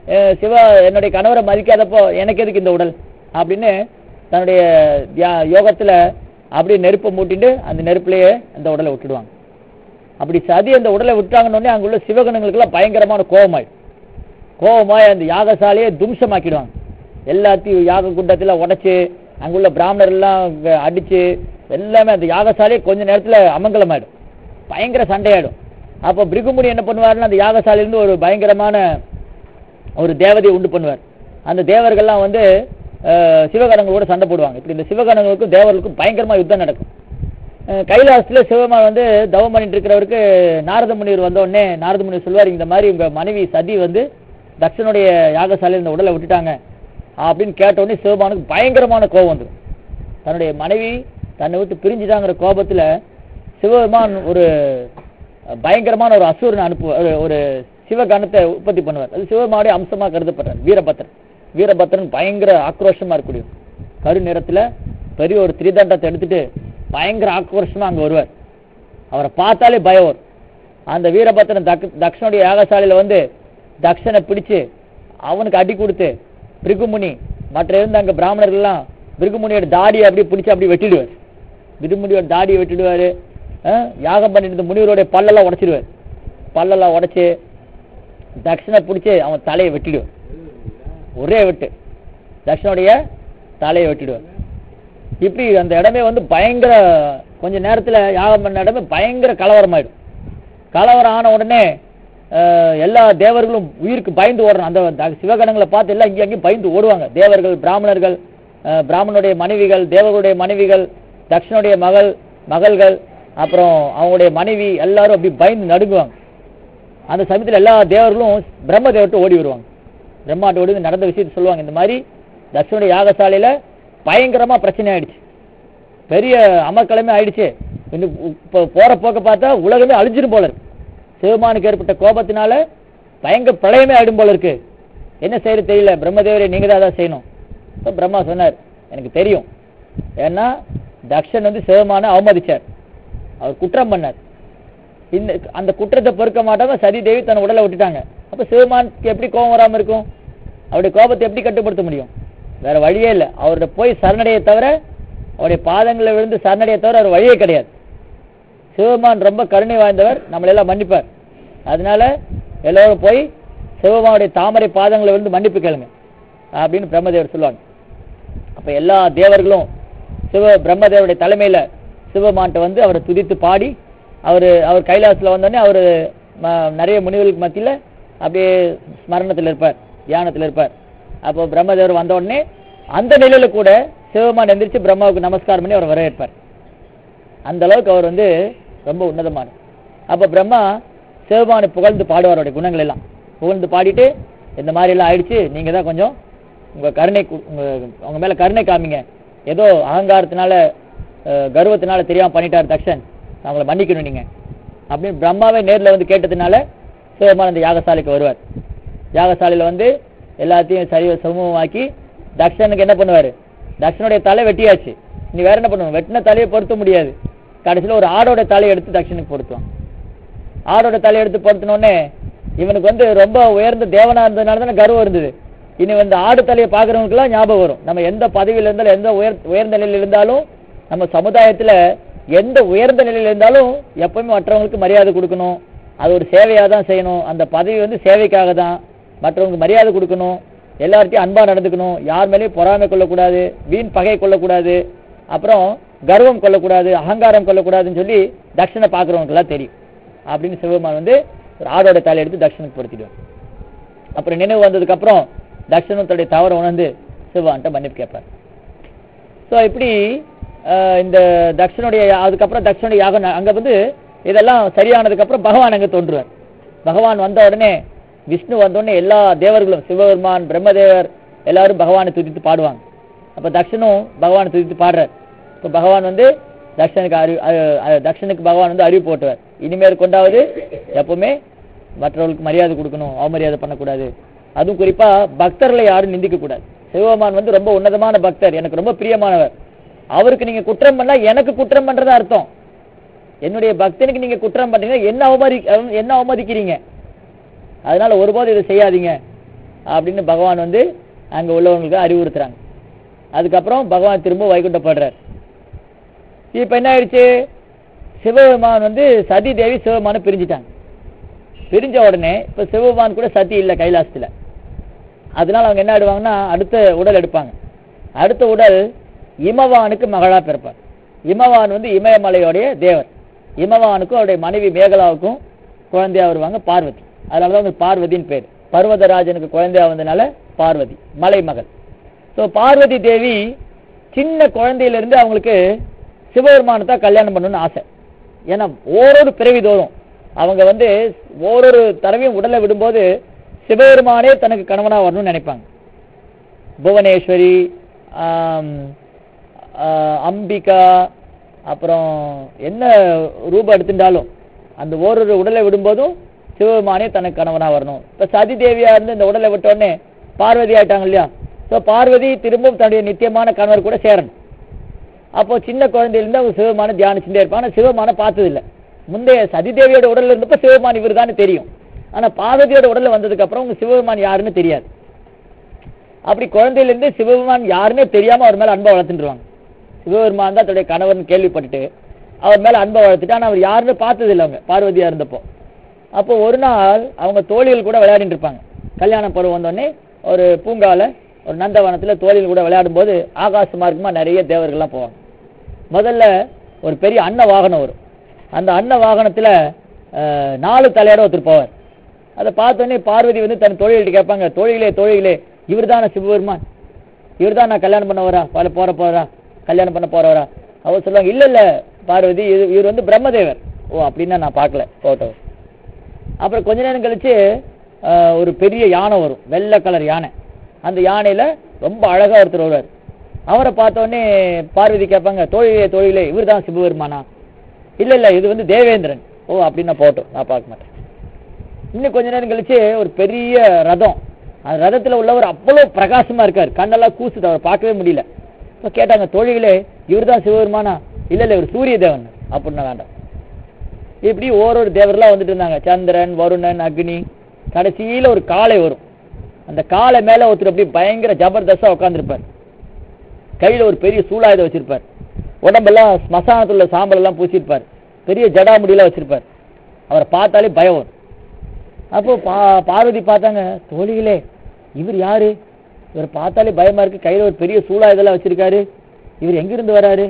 Speaker 1: என்னுடைய கணவரை மதிக்காதப்போ எனக்கு எதுக்கு இந்த உடல் அப்படின்னு தன்னுடைய யோகத்துல அப்படியே நெருப்பை மூட்டிட்டு அந்த நெருப்புலயே அந்த உடலை விட்டுடுவாங்க. அப்படி சதி அந்த உடலை விட்டாங்கன்னு அங்குள்ள சிவகணங்களுக்கு எல்லாம் பயங்கரமான கோபமாய் அந்த யாகசாலையை தும்சமாக்கிடுவாங்க. எல்லாத்தையும் யாக குண்டத்துல உடைச்சு அங்குள்ள பிராமணர் எல்லாம் அடிச்சு எல்லாமே அந்த யாகசாலையை கொஞ்ச நேரத்துல அமங்கலமாயிடும், பயங்கர சண்டையாயிடும். அப்போ பிருகுமுனி என்ன பண்ணுவாருன்னா அந்த யாகசாலையிலிருந்து ஒரு பயங்கரமான ஒரு தேவதையை உண்டு பண்ணுவார். அந்த தேவர்கள்லாம் வந்து சிவகணங்களோட சண்டை போடுவாங்க. இப்படி இந்த சிவகணங்களுக்கும் தேவர்களுக்கும் பயங்கரமா யுத்தம் நடக்கும். கைலாசத்துல சிவபெருமான் வந்து தவம் பண்ணிட்டு இருக்கிறவருக்கு நாரத முனிவர் வந்த உடனே நாரத முனிவர் சொல்வார், இந்த மாதிரி உங்க மனைவி சதி வந்து தக்ஷனுடைய யாகசாலையில் இந்த உடலை விட்டுட்டாங்க அப்படின்னு கேட்ட உடனே சிவபெருமானுக்கு பயங்கரமான கோபம் வந்துடும். தன்னுடைய மனைவி தன்னை விட்டு பிரிஞ்சுட்டாங்கிற கோபத்துல சிவபெருமான் ஒரு பயங்கரமான ஒரு அசுரனை ஒரு சிவகணத்தை உற்பத்தி பண்ணுவார். அது சிவபெருமானுடைய அம்சமா கருதப்படுறார். வீரபத்ரன் பயங்கர ஆக்ரோஷமா இருக்கக்கூடிய கரு நிறத்துல பெரிய ஒரு திரிதண்டத்தை எடுத்துட்டு பயங்கர ஆக்ரோஷமா அங்க வருவார். அவரை பார்த்தாலே பயம் வரும். அந்த வீரபத்ரன் தக்ஷனுடைய யாகசாலையில வந்து தக்ஷனை பிடிச்சு அவனுக்கு அடி கொடுத்து பிருகுமுனி மற்ற இருந்த அங்க பிராமணர்கள் எல்லாம் பிருகுமுனியோட தாடியை அப்படி பிடிச்சு அப்படி வெட்டிடுவார். பிருகுமுனியோட தாடியை வெட்டிடுவாரு. யாகம் பண்ணிட்டு முனிவருடைய பல்லெல்லாம் உடைச்சிடுவார். பல்லெல்லாம் உடைச்சு தக்ஷனை பிடிச்சு அவன் தலையை வெட்டிடுவார். ஒரே வெட்டு தக்ஷனுடைய தலையை வெட்டிடுவார். இப்படி அந்த இடமே வந்து பயங்கர கொஞ்ச நேரத்துல யாகம் பண்ண இடமே பயங்கர கலவரமாயிடும். கலவரம் ஆன உடனே எல்லா தேவர்களும் உயிருக்கு பயந்து ஓடுறாங்க. அந்த சிவகணங்களை பார்த்து எல்லாம் இங்கே அங்கேயும் பயந்து ஓடுவாங்க. தேவர்கள், பிராமணர்கள், பிராமணனுடைய மனைவிகள், தேவர்களுடைய மனைவிகள், தக்ஷனுடைய மகள்கள், அப்புறம் அவங்களுடைய மனைவி எல்லாரும் அப்படி பயந்து நடுங்குவாங்க. அந்த சமயத்தில் எல்லா தேவர்களும் பிரம்மதேவர்கிட்ட ஓடி வருவாங்க. பிரம்மாட்ட ஓடி நடந்த விஷயத்தை சொல்லுவாங்க. இந்த மாதிரி தக்ஷனுடைய யாகசாலையில பயங்கரமா பிரச்சனை ஆயிடுச்சு, பெரிய அமர்க்களமே ஆயிடுச்சு. இப்போ போற போக்க பார்த்தா உலகமே அழிஞ்சிடும் போல இருக்கு. சிவபெருமானுக்கு ஏற்பட்ட கோபத்தினால பயங்கர பிரளயமே ஆயிடும் போல இருக்கு. என்ன செய்யறது தெரியல, பிரம்மதேவரை நீங்க தான் அதான் செய்யணும். இப்போ பிரம்மா சொன்னார், எனக்கு தெரியும். ஏன்னா தக்ஷன் வந்து சிவபெருமானை அவமதிச்சார், அவர் குற்றம் பண்ணார். அந்த குற்றத்தை பொறுக்க மாட்டாம சதி தேவி தன் உடலை விட்டுட்டாங்க. அப்ப சிவபெருமானுக்கு எப்படி கோபம் வராம இருக்கும்? அவருடைய கோபத்தை எப்படி கட்டுப்படுத்த முடியும்? வேற வழியே இல்லை. அவரோட போய் சரணடைய தவிர, அவருடைய பாதங்களை விழுந்து சரணடைய தவிர அவர் வழியே கிடையாது. சிவபெருமான் ரொம்ப கருணை வாய்ந்தவர், நம்மளெல்லாம் மன்னிப்பார். அதனால எல்லோரும் போய் சிவபெருமானுடைய தாமரை பாதங்களை விழுந்து மன்னிப்பு கேளுங்க அப்படின்னு பிரம்மதேவர் சொல்லுவாங்க. அப்ப எல்லா தேவர்களும் பிரம்மதேவருடைய தலைமையில சிவபெருமான்ட்ட வந்து அவரை துதித்து பாடி அவர் கைலாசத்துல வந்தோடனே அவர் நிறைய முனிவர்களுக்கு மத்தியில அப்படியே ஸ்மரணத்தில் இருப்பார், தியானத்தில் இருப்பார். அப்போ பிரம்மதேவர் வந்த உடனே அந்த நிலையில கூட சிவபெருமான் எந்திரிச்சு பிரம்மாவுக்கு நமஸ்காரம் பண்ணி அவர் வரவேற்பார். அந்த அளவுக்கு அவர் வந்து ரொம்ப உன்னதமான. அப்ப பிரம்மா சிவபெருமானை புகழ்ந்து பாடுவார். அவருடைய குணங்கள் எல்லாம் புகழ்ந்து பாடிட்டு, இந்த மாதிரி எல்லாம் ஆயிடுச்சு, நீங்க தான் கொஞ்சம் உங்க மேல கருணை காமிங்க. ஏதோ அகங்காரத்தினால கர்வத்தினால தெரியாம பண்ணிட்டார் தக்ஷன், அவங்களை மன்னிக்கணும் நீங்க அப்படின்னு பிரம்மாவே நேரில் வந்து கேட்டதுனால சிவபெருமான் அந்த யாகசாலைக்கு வருவார். யாகசாலையில வந்து எல்லாத்தையும் சரிவ சமூகமாக்கி தக்ஷனுக்கு என்ன பண்ணுவாரு, தக்ஷனுடைய தலை வெட்டியாச்சு, நீ வேற என்ன பண்ணுவாங்க, வெட்டின தலையை பொருத்த முடியாது. கடைசியில் ஒரு ஆடோட தலையை எடுத்து தக்ஷனுக்கு பொருத்துவான். ஆடோட தலையை எடுத்து பொருத்தினோடனே இவனுக்கு வந்து ரொம்ப உயர்ந்த தேவனா இருந்ததுனால தானே கர்வம் இருந்தது. இனி வந்து ஆடு தலையை பார்க்கறவங்களுக்குலாம் ஞாபகம் வரும், நம்ம எந்த பதவியில் இருந்தாலும் எந்த உயர்ந்த நிலையில் இருந்தாலும் நம்ம சமுதாயத்துல எந்த உயர்ந்த நிலையில் இருந்தாலும் எப்பவுமே மற்றவங்களுக்கு மரியாதை கொடுக்கணும். அது ஒரு சேவையாக தான் செய்யணும். அந்த பதவி வந்து சேவைக்காக தான். மற்றவங்களுக்கு மரியாதை கொடுக்கணும், எல்லார்ட்டையும் அன்பா நடந்துக்கணும், யார் மேலேயும் பொறாமை கொள்ளக்கூடாது, வீண் பகை கொள்ளக்கூடாது, அப்புறம் கர்வம் கொள்ளக்கூடாது, அகங்காரம் கொள்ளக்கூடாதுன்னு சொல்லி தக்ஷனை பார்க்குறவங்களுக்கு எல்லாம் தெரியும். அப்படின்னு சிவபெருமான் வந்து ஒரு ஆடோட தலையை எடுத்து தக்ஷனுக்கு பொருத்திடுவார். அப்புறம் நினைவு வந்ததுக்கு அப்புறம் தக்ஷனும் தன்னுடைய தவறை உணர்ந்து சிவபெருமான்ட்ட மன்னிப்பு கேட்பார். ஸோ இப்படி இந்த தக்ஷனுடைய அதுக்கப்புறம் தக்ஷனுடைய யாகம் அங்க வந்து இதெல்லாம் சரியானதுக்கு அப்புறம் பகவான் அங்க தோன்றுவார். பகவான் வந்த உடனே விஷ்ணு வந்த உடனே எல்லா தேவர்களும் சிவபெருமான், பிரம்மதேவர் எல்லாரும் பகவானை துதித்து பாடுவாங்க. அப்ப தக்ஷனும் பகவானை துதித்து பாடுறார். இப்போ பகவான் வந்து தக்ஷனுக்கு பகவான் வந்து அறிவு போட்டுவார், இனிமேல் கொண்டாவது எப்பவுமே மற்றவர்களுக்கு மரியாதை கொடுக்கணும், அவமரியாதை பண்ணக்கூடாது. அதுவும் குறிப்பா பக்தர்களை யாரும் நிந்திக்க கூடாது. சிவபெருமான் வந்து ரொம்ப உன்னதமான பக்தர், எனக்கு ரொம்ப பிரியமானவர். அவருக்கு நீங்க குற்றம் பண்ணா எனக்கு குற்றம் பண்றதா அர்த்தம். என்னுடைய பக்தனுக்கு நீங்க குற்றம் பண்றீங்க, என்ன அவமதிக்கிறீங்க. அதனால ஒருபோது இதை செய்யாதீங்க அப்படின்னு பகவான் வந்து அங்கே உள்ளவங்களுக்கு அறிவுறுத்துறாங்க. அதுக்கப்புறம் பகவான் திரும்ப வைகுண்டப்படுறார். இப்போ என்ன ஆயிடுச்சு, சிவபெருமான் வந்து சதி தேவி சிவபெருமானை பிரிஞ்சுட்டாங்க. பிரிஞ்ச உடனே இப்போ சிவபெருமான் கூட சதி இல்லை கைலாசத்தில். அதனால அவங்க என்ன ஆடுவாங்கன்னா அடுத்த உடல் எடுப்பாங்க. அடுத்த உடல் இமவானுக்கு மகளா பிறப்பார். இமவான் வந்து இமயமலையோடைய தேவர். இமவானுக்கும் அவருடைய மனைவி மேகலாவுக்கும் குழந்தையா வருவாங்க பார்வதி. அதனாலதான் அவங்களுக்கு பார்வதின்னு பேர். பர்வதராஜனுக்கு குழந்தையா வந்ததுனால பார்வதி, மலை மகள். ஸோ பார்வதி தேவி சின்ன குழந்தையிலிருந்து அவங்களுக்கு சிவபெருமானை தான் கல்யாணம் பண்ணணும்னு ஆசை. ஏன்னா ஓரொரு பிறவி தோறும் அவங்க வந்து ஓரொரு தடவையும் உடலை விடும்போது சிவபெருமானே தனக்கு கணவனா வரணும்னு நினைப்பாங்க. புவனேஸ்வரி, அம்பிகா, அப்புறம் என்ன ரூபம் எடுத்துட்டாலும் அந்த ஓரொரு உடலை விடும்போதும் சிவபெருமானே தனக்கு கணவனா வரணும். இப்ப சதி தேவியா இருந்து இந்த உடலை விட்ட உடனே பார்வதி ஆயிட்டாங்க இல்லையா. ஸோ பார்வதி திரும்பவும் தன்னுடைய நித்தியமான கணவர் கூட சேரணும். அப்போ சின்ன குழந்தையிலிருந்து அவங்க சிவபெருமானை தியானிச்சுட்டே இருப்பாங்க. ஆனால் சிவபெருமானை பார்த்ததில்லை. முந்தைய சதி தேவியோட உடல்ல இருந்தப்போ சிவபெருமான் இவர் தான் தெரியும். ஆனா பார்வதியோட உடல்ல வந்ததுக்கு அப்புறம் உங்க சிவபெருமான் யாருன்னு தெரியாது. அப்படி குழந்தையிலிருந்து சிவபெருமான் யாருன்னே தெரியாம அவர் மேல அன்பை வளர்த்துருவாங்க. சிவபெருமான் தான் தன்னுடைய கணவன் கேள்விப்பட்டுட்டு அவர் மேல அன்பை வளர்த்துட்டு, ஆனா அவர் யாருன்னு பார்த்தது இல்லை அவங்க பார்வதியா இருந்தப்போ. அப்போ ஒரு நாள் அவங்க தோழிகள் கூட விளையாடிட்டு இருப்பாங்க. கல்யாண பருவம் வந்தோடனே ஒரு பூங்கால ஒரு நந்தவனத்துல தோழிகள் கூட விளையாடும் போது ஆகாச மார்க்கமா நிறைய தேவர்கள்லாம் போவாங்க. முதல்ல ஒரு பெரிய அன்ன வாகனம் வரும். அந்த அன்ன வாகனத்துல 4 தலையோட ஒருத்தர் போவார். அதை பார்த்தோன்னே பார்வதி வந்து தன் தோழிகள்கிட்ட கேட்பாங்க, தோழிகளே இவர் தானே சிவபெருமான், இவர் தான் நான் கல்யாணம் பண்ண வரா போறா கல்யாணம் பண்ண போறவரா? அவர் சொல்லுவாங்க, இல்ல பார்வதி, இவர் வந்து பிரம்மதேவர். ஓ அப்படின்னா நான் பார்க்கல போட்டோ. அப்புறம் கொஞ்ச நேரம் கழிச்சு ஒரு பெரிய யானை வரும், வெள்ளை கலர் யானை. அந்த யானையில ரொம்ப அழகா ஒருத்தர் வருவார். அவரை பார்த்தோடனே பார்வதி கேட்பாங்க, தோழிகளே இவர் தான் சிவபெருமானா? இல்ல இது வந்து தேவேந்திரன். ஓ அப்படின்னா போட்டோம், நான் பார்க்க மாட்டேன். இன்னும் கொஞ்ச நேரம் கழிச்சு ஒரு பெரிய ரதம், அந்த ரதத்துல உள்ளவர் அவ்வளவு பிரகாசமா இருக்காரு, கண்ணெல்லாம் கூசுது, அவர் பார்க்கவே முடியல. இப்ப கேட்டாங்க, தோழிகளே இவர் தான் சிவபெருமானா? இல்ல இவர் சூரிய தேவன். அப்படின்னா வேண்டாம். இப்படி ஓரொரு தேவரெல்லாம் வந்துட்டு இருந்தாங்க, சந்திரன், வருணன், அக்னி. கடைசியில ஒரு காளை வரும். அந்த காளை மேல ஒருத்தர் அப்படி பயங்கர ஜபர்தஸ்தா உட்காந்துருப்பார். கையில ஒரு பெரிய சூலாயுதம் வச்சிருப்பார். உடம்பெல்லாம் ஸ்மசானத்துல சாம்பல் எல்லாம் பூசிருப்பார். பெரிய ஜடாமுடியெல்லாம் வச்சிருப்பார். அவரை பார்த்தாலே பயம் வரும். அப்போ பார்வதி பார்த்தாங்க, தோழிகளே இவர் யாரு? இவர் பார்த்தாலே பயமா இருக்கு, கையில ஒரு பெரிய சூலாயுதெல்லாம் வச்சிருக்காரு, இவர் எங்கிருந்து வராரு?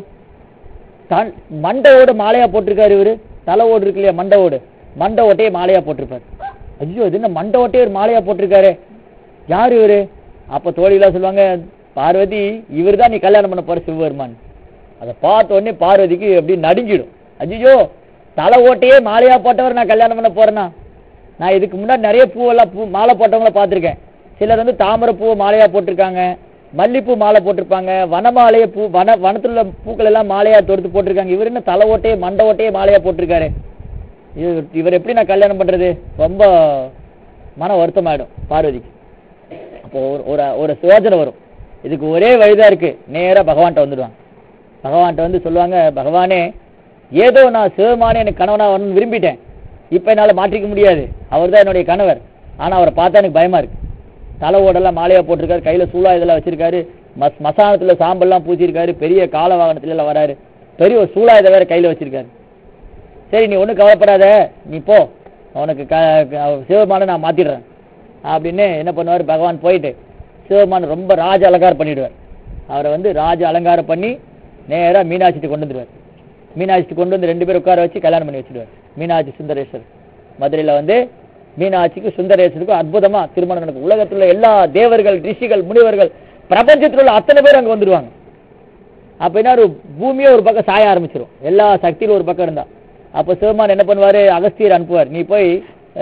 Speaker 1: மண்டையோட மாலையா போட்டிருக்காரு. இவரு தலை ஓடு இருக்கு இல்லையா, மண்டை ஓட்டையே மாலையா போட்டிருப்பாரு. ஐயோ இது என்ன மண்டை ஓட்டையே ஒரு மாலையா போட்டிருக்காரு, யாரு இவரு? அப்ப தோழிகளா சொல்லுவாங்க, பார்வதி இவர் தான் நீ கல்யாணம் பண்ண போற சிவபெருமான். அதை பார்த்த உடனே பார்வதிக்கு எப்படி நடுங்கிடும். ஐயோ தலை ஓட்டையே மாலையா போட்டவர் நான் கல்யாணம் பண்ண போறேன்னா? நான் இதுக்கு முன்னாடி நிறைய பூவெல்லாம் மாலை போட்டவங்கள பார்த்திருக்கேன். சிலர் வந்து தாமரை பூவை மாலையா போட்டிருக்காங்க, மல்லிப்பூ மாலை போட்டிருப்பாங்க, வனமாலைய பூ வனத்துல உள்ள பூக்கள் எல்லாம் மாலையா தொடுத்து போட்டிருக்காங்க. இவர் என்ன தலை ஓட்டையே மண்டை ஓட்டையே மாலையா போட்டிருக்காரு, இவர் எப்படி நான் கல்யாணம் பண்றது? ரொம்ப மன வருத்தமாயிடும் பார்வதிக்கு. அப்போ ஒரு யோசனை வரும், இதுக்கு ஒரே வழிதான் இருக்கு, நேரா பகவான்கிட்ட வந்துடுவாங்க. பகவான்கிட்ட வந்து சொல்லுவாங்க, பகவானே ஏதோ நான் சிவபெருமானே எனக்கு கணவனா வரணும்னு விரும்பிட்டேன், இப்ப என்னால மாற்றிக்க முடியாது, அவர் தான் என்னுடைய கணவர். ஆனா அவரை பார்த்தா எனக்கு பயமா இருக்கு. தலை ஓடெல்லாம் மாலையா போட்டிருக்காரு, கையில சூழா இதெல்லாம் வச்சிருக்காரு, மசானத்துல சாம்பல்லாம் பூச்சிருக்காரு, பெரிய கால வாகனத்துல எல்லாம் வராரு, பெரிய ஒரு சூழா இதை வேற கையில வச்சிருக்காரு. சரி நீ ஒன்றும் கவலைப்படாத, நீ போ, உனக்கு சிவபெருமானை நான் மாத்திடுறேன் அப்படின்னு என்ன பண்ணுவார் பகவான். போயிட்டு சிவபெருமான் ரொம்ப ராஜ அலங்காரம் பண்ணிடுவார். அவரை வந்து ராஜ அலங்காரம் பண்ணி நேரா மீனாட்சிட்டு கொண்டு வந்துடுவார். மீனாட்சிட்டு கொண்டு வந்து 2 பேரும் உட்கார வச்சு கல்யாணம் பண்ணி வச்சுடுவார். மீனாட்சி சுந்தரேஸ்வர் மதுரையில வந்து மீனாட்சிக்கு சுந்தரேஸ்வருக்கும் அற்புதமா திருமணம் நடக்கும். உலகத்தில் உள்ள எல்லா தேவர்கள், ரிஷிகள், முனிவர்கள், பிரபஞ்சத்தில் உள்ள அத்தனை பேர் அங்க வந்துடுவாங்க. அப்ப என்ன ஒரு பூமியே ஒரு பக்கம் சாய ஆரம்பிச்சிடும், எல்லா சக்தியிலும் ஒரு பக்கம் இருந்தா. அப்ப சிவபெருமான் என்ன பண்ணுவாரு, அகஸ்தியர் அனுப்புவார், நீ போய்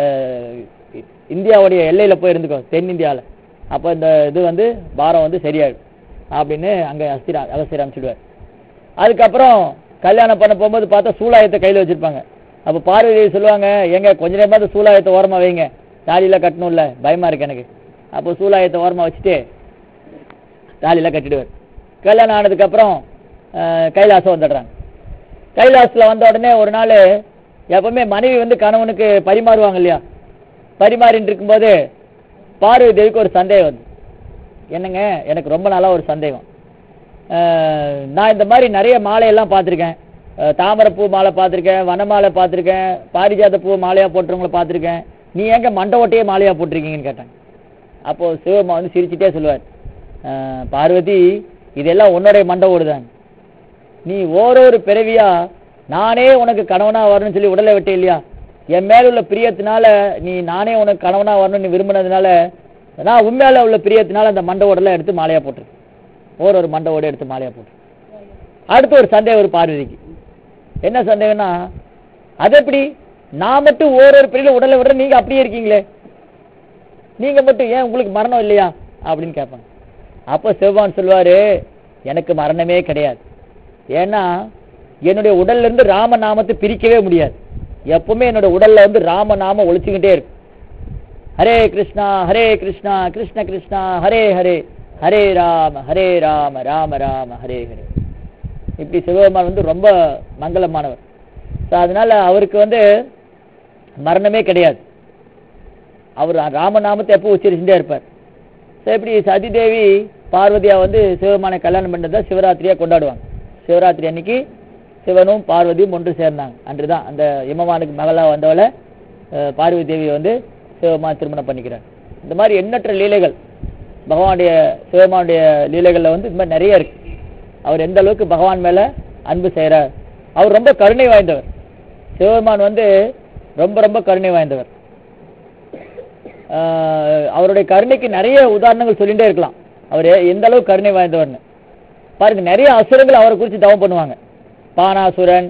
Speaker 1: இந்தியாவுடைய எல்லையில போய் இருந்துக்கோ, தென்னிந்தியாவில். அப்ப இந்த இது வந்து பாரம் வந்து சரியாயிடும் அப்படின்னு அங்க அகஸ்தியர் அனுப்பிச்சிடுவார். அதுக்கப்புறம் கல்யாணம் பண்ண போகும்போது பார்த்தா சூலாயத்தை கையில வச்சிருப்பாங்க. அப்ப பார்வதி சொல்லுவாங்க, எங்க கொஞ்ச நேரமா சூலாயத்தை ஓரமா வைங்க, தாலியில கட்டணும்ல, பயமா இருக்கு எனக்கு. அப்போ சூலாயத்தை ஓரமா வச்சுட்டு தாலியில கட்டிடுவார். கல்யாணம் ஆனதுக்கு அப்புறம் கைலாசம் வந்துடுறாங்க. கைலாசத்துல வந்த உடனே ஒரு நாள் எப்பவுமே மனைவி வந்து கணவனுக்கு பரிமாறுவாங்க இல்லையா, பரிமாறிட்டு இருக்கும்போது பார்வதி தேவிக்கு ஒரு சந்தேகம் வந்து, என்னங்க எனக்கு ரொம்ப நாளா ஒரு சந்தேகம், நான் இந்த மாதிரி நிறைய மாலையெல்லாம் பார்த்துருக்கேன், தாமரைப்பூ மாலை பார்த்துருக்கேன், வனமாலை பார்த்துருக்கேன், பாரிஜாத பூ மாலையா போட்டுறவங்களை பார்த்துருக்கேன், நீ எங்க மண்டை ஓட்டையே மாலையா போட்டிருக்கீங்கன்னு கேட்டாங்க. அப்போ சிவபெருமான் வந்து சிரிச்சுட்டே சொல்லுவார், பார்வதி இதெல்லாம் உன்னுடைய மண்டை ஓடுதான், நீ ஓரொரு பிறவியா நானே உனக்கு கணவனா வரணும்னு சொல்லி உடலை விட்டே இல்லையா, என் மேல உள்ள பிரியத்தினால நீ நானே உனக்கு கணவனா வரணும்னு விரும்பினதுனால நான் உண்மையில உள்ள பிரியத்தினால அந்த மண்டை ஓடெல்லாம் எடுத்து மாலையா போட்டிருக்கேன், ஒரு மண்டை ஓட எடுத்து மாலையா போட்டு. அடுத்து ஒரு சந்தேகம் ஒரு பார்வதிக்கு, என்ன சந்தேகம்னா, அது எப்படி நான் மட்டும் ஒரு பிரிவில் உடலை விடுற, நீங்க அப்படியே இருக்கீங்களே, நீங்க மட்டும் ஏன் உங்களுக்கு மரணம் இல்லையா அப்படின்னு கேட்பாங்க. அப்போ சிவபெருமான் சொல்லுவாரு, எனக்கு மரணமே கிடையாது, ஏன்னா என்னுடைய உடல்ல இருந்து ராமநாமத்தை பிரிக்கவே முடியாது, எப்பவுமே என்னோட உடல்ல வந்து ராமநாமம் ஒழிச்சுக்கிட்டே இருக்கு. ஹரே கிருஷ்ணா கிருஷ்ண கிருஷ்ணா ஹரே ஹரே, ஹரே ராம ராம ராம ஹரே ஹரே. இப்படி சிவபெருமான் வந்து ரொம்ப மங்களமானவர். அதனால அவருக்கு வந்து மரணமே கிடையாது, அவர் ராமநாமத்தை எப்போ உச்சரிச்சுட்டே இருப்பார். இப்படி சதிதேவி பார்வதியா வந்து சிவபெருமானை கல்யாணம் பண்ணதை சிவராத்திரியா கொண்டாடுவாங்க. சிவராத்திரி அன்னைக்கு சிவனும் பார்வதியும் ஒன்று சேர்ந்தாங்க. அன்றுதான் அந்த இமவானுக்கு மகளா வந்தவளை பார்வதி தேவியை வந்து சிவபெருமான் திருமணம் பண்ணிக்கிறார். இந்த மாதிரி எண்ணற்ற லீலைகள் பகவானுடைய சிவபெருமானுடைய லீலைகள்ல வந்து இந்த மாதிரி நிறைய இருக்கு. அவர் எந்த அளவுக்கு பகவான் மேல அன்பு செய்யறார், அவர் ரொம்ப கருணை வாய்ந்தவர். சிவபெருமான் வந்து ரொம்ப ரொம்ப கருணை வாய்ந்தவர். அவருடைய கருணைக்கு நிறைய உதாரணங்கள் சொல்லிட்டே இருக்கலாம், அவர் எந்த அளவுக்கு கருணை வாய்ந்தவர்னு பாருங்க. நிறைய அசுரங்கள் அவரை குறித்து தவம் பண்ணுவாங்க. பானாசுரன்,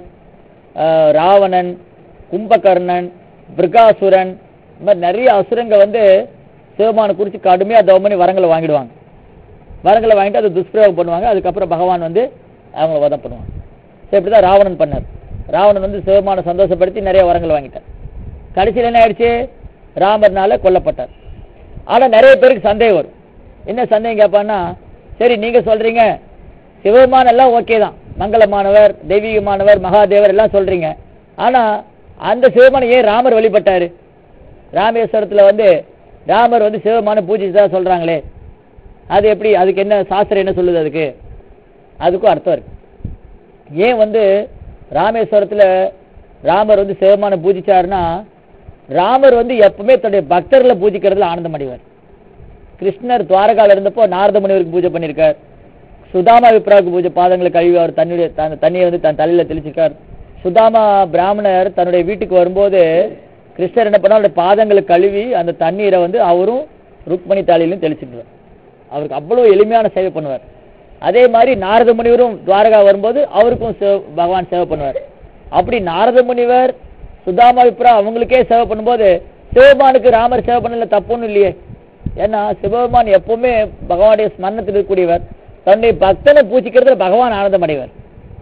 Speaker 1: ராவணன், கும்பகர்ணன், பிருகாசுரன், இந்த மாதிரி நிறைய அசுரங்கள் வந்து சிவபெருமானை குறித்து கடுமையா தவம் பண்ணி வரங்களை வாங்கிடுவாங்க. வரங்களை வாங்கிட்டு அதை துஷ்பிரயோகம் பண்ணுவாங்க. அதுக்கப்புறம் பகவான் வந்து அவங்கள வதம் பண்ணுவாங்க. இப்படிதான் ராவணன் பண்ணார். ராவணன் வந்து சிவபெருமானை சந்தோஷப்படுத்தி நிறைய வரங்கள் வாங்கிட்டார். கடைசியில் என்ன ஆயிடுச்சு, ராமர்னால கொல்லப்பட்டார். ஆனா நிறைய பேருக்கு சந்தேகம் வரும். என்ன சந்தேகம் கேட்பான்னா, சரி நீங்க சொல்றீங்க சிவபெருமான் எல்லாம் ஓகே தான், மங்களமானவர், தெய்வீகமானவர், மகாதேவர் எல்லாம் சொல்றீங்க, ஆனா அந்த சிவபெருமானை ஏன் ராமர் வழிபட்டாரு? ராமேஸ்வரத்துல வந்து ராமர் வந்து சிவபெருமானை பூஜிச்சதா சொல்றாங்களே, அது எப்படி, அதுக்கு என்ன சாஸ்திரம் என்ன சொல்லுது? அதுக்கும் அர்த்தம் இருக்கு. ஏன் வந்து ராமேஸ்வரத்துல ராமர் வந்து சிவபெருமானை பூஜிச்சாருன்னா, ராமர் வந்து எப்பவுமே தன்னுடைய பக்தர்களை பூஜிக்கிறதுல ஆனந்தம் அடைவார். கிருஷ்ணர் துவாரகால இருந்தப்போ நாரத முனிவருக்கு பூஜை பண்ணியிருக்கார். சுதாமா விப்ராவுக்கு பூஜை, பாதங்களை கழுவி அவர் தண்ணியை வந்து தன் தலையில தெளிச்சிருக்கார். சுதாமா பிராமணர் தன்னுடைய வீட்டுக்கு வரும்போது கிருஷ்ணர் என்ன பண்ணா, அவருடைய பாதங்களை கழுவி அந்த தண்ணீரை வந்து அவரும் ருக்மணி தாளியிலும் தெளிச்சுட்டார். அவருக்கு அவ்வளவு எளிமையான சேவை பண்ணுவார். அதே மாதிரி நாரத முனிவரும் துவாரகா வரும்போது அவருக்கும் பகவான் சேவை பண்ணுவார். அப்படி நாரத முனிவர், சுதாமா விப்ரா அவங்களுக்கே சேவை பண்ணும்போது சிவபெருமானுக்கு ராமர் சேவை பண்ணல தப்புன்னு இல்லையே. ஏன்னா சிவபெருமான் எப்பவுமே பகவானுடைய ஸ்மரணத்தில் இருக்கக்கூடியவர். தன்னுடைய பக்தனை பூஜிக்கிறதுல பகவான் ஆனந்தம் அடைவார்.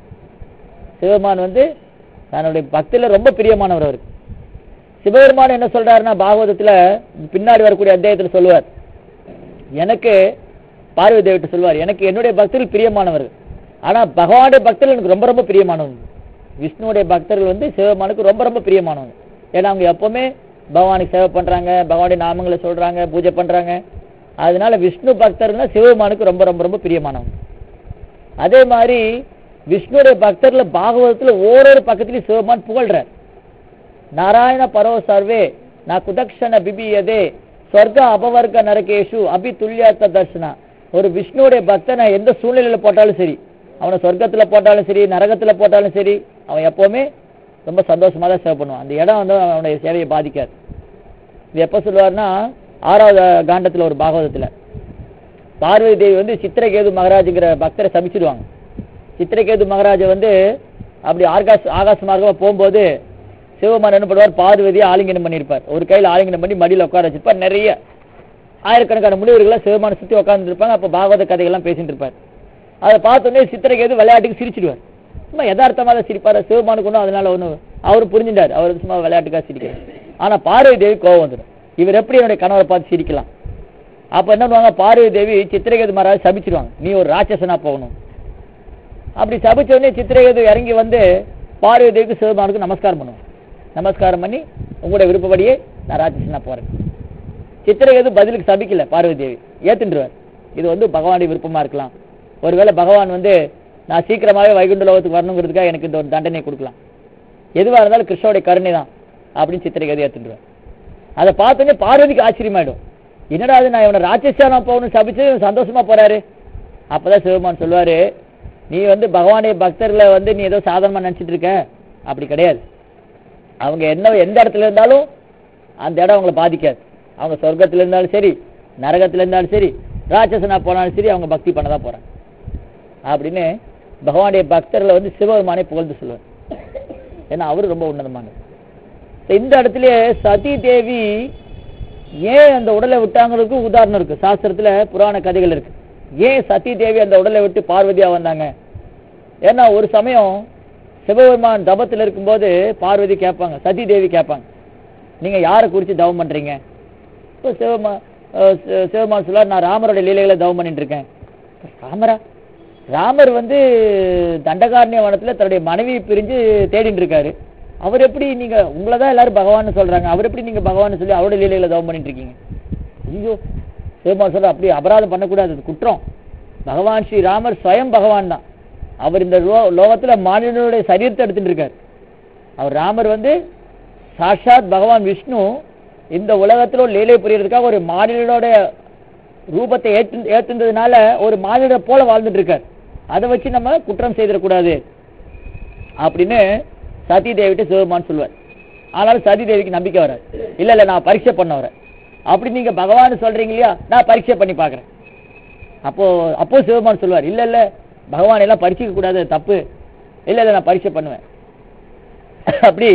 Speaker 1: சிவபெருமான் வந்து தன்னுடைய பக்தியில ரொம்ப பிரியமானவர். அவருக்கு சிவபெருமான் என்ன சொல்றாருன்னா, பாகவதத்துல பின்னாடி வரக்கூடிய அத்தியாயத்தில் சொல்லுவார், எனக்கு பார்வதி தேவிட்டு சொல்வார், எனக்கு என்னுடைய பக்தர்கள் பிரியமானவர்கள், ஆனா பகவானுடைய பக்தர்கள் எனக்கு ரொம்ப ரொம்ப பிரியமானவங்க. விஷ்ணுடைய பக்தர்கள் வந்து சிவபெருமானுக்கு ரொம்ப ரொம்ப பிரியமானவங்க. ஏன்னா அவங்க எப்பவுமே பகவானுக்கு சேவை பண்றாங்க, பகவானுடைய நாமங்களை சொல்றாங்க, பூஜை பண்றாங்க. அதனால விஷ்ணு பக்தர்கள் சிவபெருமானுக்கு ரொம்ப ரொம்ப ரொம்ப பிரியமானவங்க. அதே மாதிரி விஷ்ணுடைய பக்தர்ல பாகவதத்துல ஓரொரு பக்கத்திலையும் சிவபெருமான் புகழ்றார். நாராயண பரோ சர்வே நா குதக்ஷண பிபியதே ஸ்வர்க அபவர்க்க நரகேஷு அபி துல்லியார்த்த தர்ஷனா. ஒரு விஷ்ணுடைய பக்தனை எந்த சூழ்நிலையில போட்டாலும் சரி, அவனை சொர்க்கத்துல போட்டாலும் சரி, நரகத்துல போட்டாலும் சரி, அவன் எப்பவுமே ரொம்ப சந்தோஷமா தான் சேவை பண்ணுவான். அந்த இடம் வந்து அவனுடைய சேவையை பாதிக்காது. இது எப்ப சொல்லுவார்னா, 6வது காண்டத்துல ஒரு பாகவதத்துல பார்வதி தேவி வந்து சித்திரகேது மகாராஜுங்கிற பக்தரை சபிச்சிடுவாங்க. சித்திரகேது மகாராஜ வந்து அப்படி ஆகாச மார்க்கமா போகும்போது சிவபெருமான் என்ன பண்ணுவார், பார்வதியை ஆலிங்கனம் பண்ணியிருப்பார். ஒரு கையில் ஆலிங்கனம் பண்ணி மடியில் உட்கார வச்சிருப்பார். நிறைய ஆயிரக்கணக்கான முனிவர்கள்லாம் சிவபெருமானை சுற்றி உட்கார்ந்து இருப்பாங்க. அப்போ பாகவத கதைகள்லாம் பேசிட்டு இருப்பார். அதை பார்த்தோன்னே சித்திரகேது விளையாட்டுக்கு சிரிச்சிடுவார். சும்மா யதார்த்தமாக தான் சிரிப்பார். சிவபெருமானுக்கு ஒன்றும் அதனால ஒன்றும் அவரும் புரிஞ்சுட்டார், அவர் சும்மா விளையாட்டுக்காக சிரிக்கிறார். ஆனா பார்வதி தேவி கோவம் வந்துடும், இவர் எப்படி என்னுடைய கணவரை பார்த்து சிரிக்கலாம்? அப்ப என்ன பண்ணுவாங்க, பார்வதி தேவி சித்திரகேது மகாராஜ் சபிச்சிருவாங்க, நீ ஒரு ராட்சசனா போகணும். அப்படி சபிச்ச உடனே சித்திரகேது இறங்கி வந்து பார்வதி தேவிக்கு சிவபெருமானுக்கு நமஸ்காரம் பண்ணுவாங்க. நமஸ்காரம் பண்ணி, உங்களுடைய விருப்பப்படியே நான் ராட்சசனா போறேன். சித்திரகேது பதிலுக்கு சபிக்கல பார்வதி தேவி, ஏத்துன்றுவார். இது வந்து பகவானுடைய விருப்பமா இருக்கலாம். ஒருவேளை பகவான் வந்து நான் சீக்கிரமாவே வைகுண்ட லோகத்துக்கு வரணுங்கிறதுக்காக எனக்கு இந்த ஒரு தண்டனை கொடுக்கலாம், எதுவா இருந்தாலும் கிருஷ்ணனுடைய கருணை தான் அப்படின்னு சித்திரகேது ஏத்துன்றுவார். அதை பார்த்தோன்னே பார்வதிக்கு ஆச்சரியமாயிடும், என்னடா அது நான் இவனை ராட்சசியானா போகணும்னு சபிச்சு சந்தோஷமா போறாரு. அப்பதான் சிவபெருமான் சொல்லுவாரு, நீ வந்து பகவானுடைய பக்தர்களை வந்து நீ ஏதோ சாதாரணமா நினைச்சிட்டு இருக்க, அப்படி கிடையாது. அவங்க எந்த இடத்துல இருந்தாலும் அந்த இடம் அவங்களை பாதிக்காது. அவங்க சொர்க்கத்துல இருந்தாலும் சரி, நரகத்துல இருந்தாலும் சரி, ராட்சசனா போனாலும் சரி, அவங்க பக்தி பண்ணதான் போறாங்க அப்படின்னு பகவானுடைய பக்தர்களை வந்து சிவபெருமானை புகழ்ந்து சொல்லுவார். ஏன்னா அவரு ரொம்ப உன்னதமானது. இந்த இடத்துல சதி தேவி ஏன் அந்த உடலை விட்டாங்கிறதுக்கு உதாரணம் இருக்கு, சாஸ்திரத்துல புராண கதைகள் இருக்கு. ஏன் சதி தேவி அந்த உடலை விட்டு பார்வதியா வந்தாங்க? ஏன்னா ஒரு சமயம் சிவபெருமான் தபத்தில் இருக்கும்போது பார்வதி கேட்பாங்க, சதி தேவி கேட்பாங்க, நீங்க யாரை குறிச்சு தவம் பண்றீங்க? இப்போ சிவபெருமான் சொல்லுவார், நான் ராமரோட லீலைகளை தவம் பண்ணிட்டு இருக்கேன். ராமர் வந்து தண்டகாரண்ய வனத்துல தன்னுடைய மனைவியை பிரிஞ்சு தேடிட்டு இருக்காரு. அவர் எப்படி நீங்க உங்களை தான் எல்லாரும் பகவான் சொல்றாங்க, அவர் எப்படி நீங்க பகவான் சொல்லி அவருடைய லீலைகளை தவம் பண்ணிட்டு இருக்கீங்க? ஐயோ, சிவபெருமான் சொல்ற அப்படி அபராதம் பண்ணக்கூடாது, குற்றம். பகவான் ஸ்ரீ ராமர் ஸ்வயம் பகவான் தான். அவர் இந்த லோகத்துல மானிடனுடைய சரீரத்தை எடுத்துட்டு இருக்காரு. அவர் ராமர் வந்து சாட்சாத் பகவான் விஷ்ணு இந்த உலகத்துல லீலை புரியறதுக்காக ஒரு மானிடனோட ரூபத்தை ஏற்றுந்ததுனால ஒரு மானிட போல வாழ்ந்துட்டு இருக்கார். அதை வச்சு நம்ம குற்றம் செய்திடக்கூடாது அப்படின்னு சதி தேவிட்ட சிவபெருமான் சொல்லுவார். ஆனாலும் சதி தேவிக்கு நம்பிக்கை வராது. இல்ல நான் பரீட்சை பண்ண வரேன், அப்படி நீங்க பகவான் சொல்றீங்க இல்லையா, நான் பரீட்சை பண்ணி பாக்குறேன். அப்போ சிவபெருமான் சொல்லுவார், இல்ல பகவான் எல்லாம் பரீட்சிக்க கூடாது, தப்பு. இல்ல நான் பரீட்சை பண்ணுவேன். அப்படி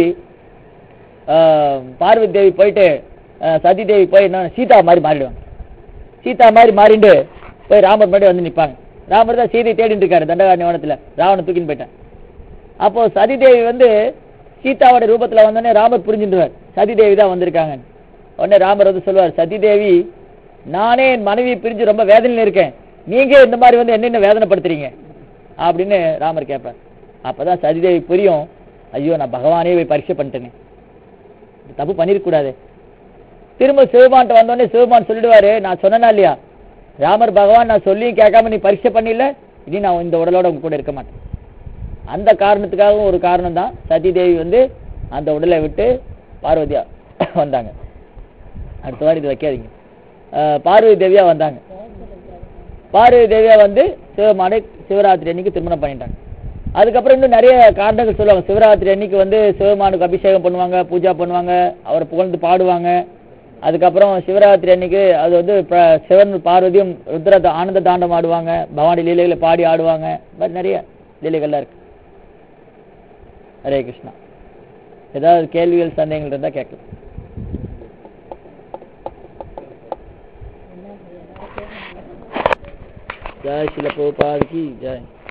Speaker 1: பார்வதி தேவி போயிட்டு சதி தேவி போய் என்ன சீதா மாதிரி மாறிடுவாங்க. சீதா மாதிரி மாறிண்டு போய் ராமர் முன்னாடி வந்து நிற்பாங்க. ராமர் தான் சீதையை தேடிட்டு இருக்காரு தண்டகாரண்ய வனத்துல, ராவணன் தூக்கின்னு போயிட்டான். அப்போ சதி தேவி வந்து சீதாவோட ரூபத்துல வந்தோடனே ராமர் புரிஞ்சுடுவார், சதி தேவி தான் வந்திருக்காங்க. உடனே ராமர் வந்து சொல்லுவார், சதி தேவி, நானே என் மனைவி பிரிஞ்சு ரொம்ப வேதனையில இருக்கேன், நீங்க இந்த மாதிரி வந்து என்னென்ன வேதனைப்படுத்துறீங்க அப்படின்னு ராமர் கேட்பார். அப்பதான் சதிதேவி புரியும், ஐயோ நான் பகவானே போய் பரீட்சை பண்ணிட்டேனே, தப்பு பண்ணிருக்க கூடாது. திரும்ப சிவபான்ட்ட வந்தோடனே சிவபான் சொல்லிடுவாரு, நான் சொன்னா இல்லையா ராமர் பகவான் நான் சொல்லியும் கேட்காம நீ பரீட்சை பண்ணில, இனி நான் இந்த உடலோட உங்க கூட இருக்க மாட்டேன். அந்த காரணத்துக்காகவும் ஒரு காரணம் தான் சதி தேவி வந்து அந்த உடலை விட்டு பார்வதியா வந்தாங்க. அடுத்த வாரம் இது வைக்காதீங்க. பார்வதி தேவியா வந்தாங்க. பார்வதி தேவியா வந்து சிவபெருமானை சிவராத்திரி அன்னைக்கு திருமணம் பண்ணிட்டாங்க. அதுக்கப்புறம் இன்னும் நிறைய காரணங்கள் சொல்லுவாங்க. சிவராத்திரி அன்னைக்கு வந்து சிவபெருமானுக்கு அபிஷேகம் பண்ணுவாங்க, பூஜா பண்ணுவாங்க, அவரை புகழ்ந்து பாடுவாங்க. அதுக்கப்புறம் சிவராத்திரி அன்னைக்கு அது வந்து சிவன் பார்வதியும் ருத்ர ஆனந்த தாண்டம் ஆடுவாங்க, பவானி லீலைகளை பாடி ஆடுவாங்க. மாதிரி நிறைய லீலைகள்லாம் இருக்கு. ஹரே கிருஷ்ணா. ஏதாவது கேள்விகள் சந்தேகங்கள் இருந்தா கேட்கலாம். जय श्रील प्रभुपाद की जय.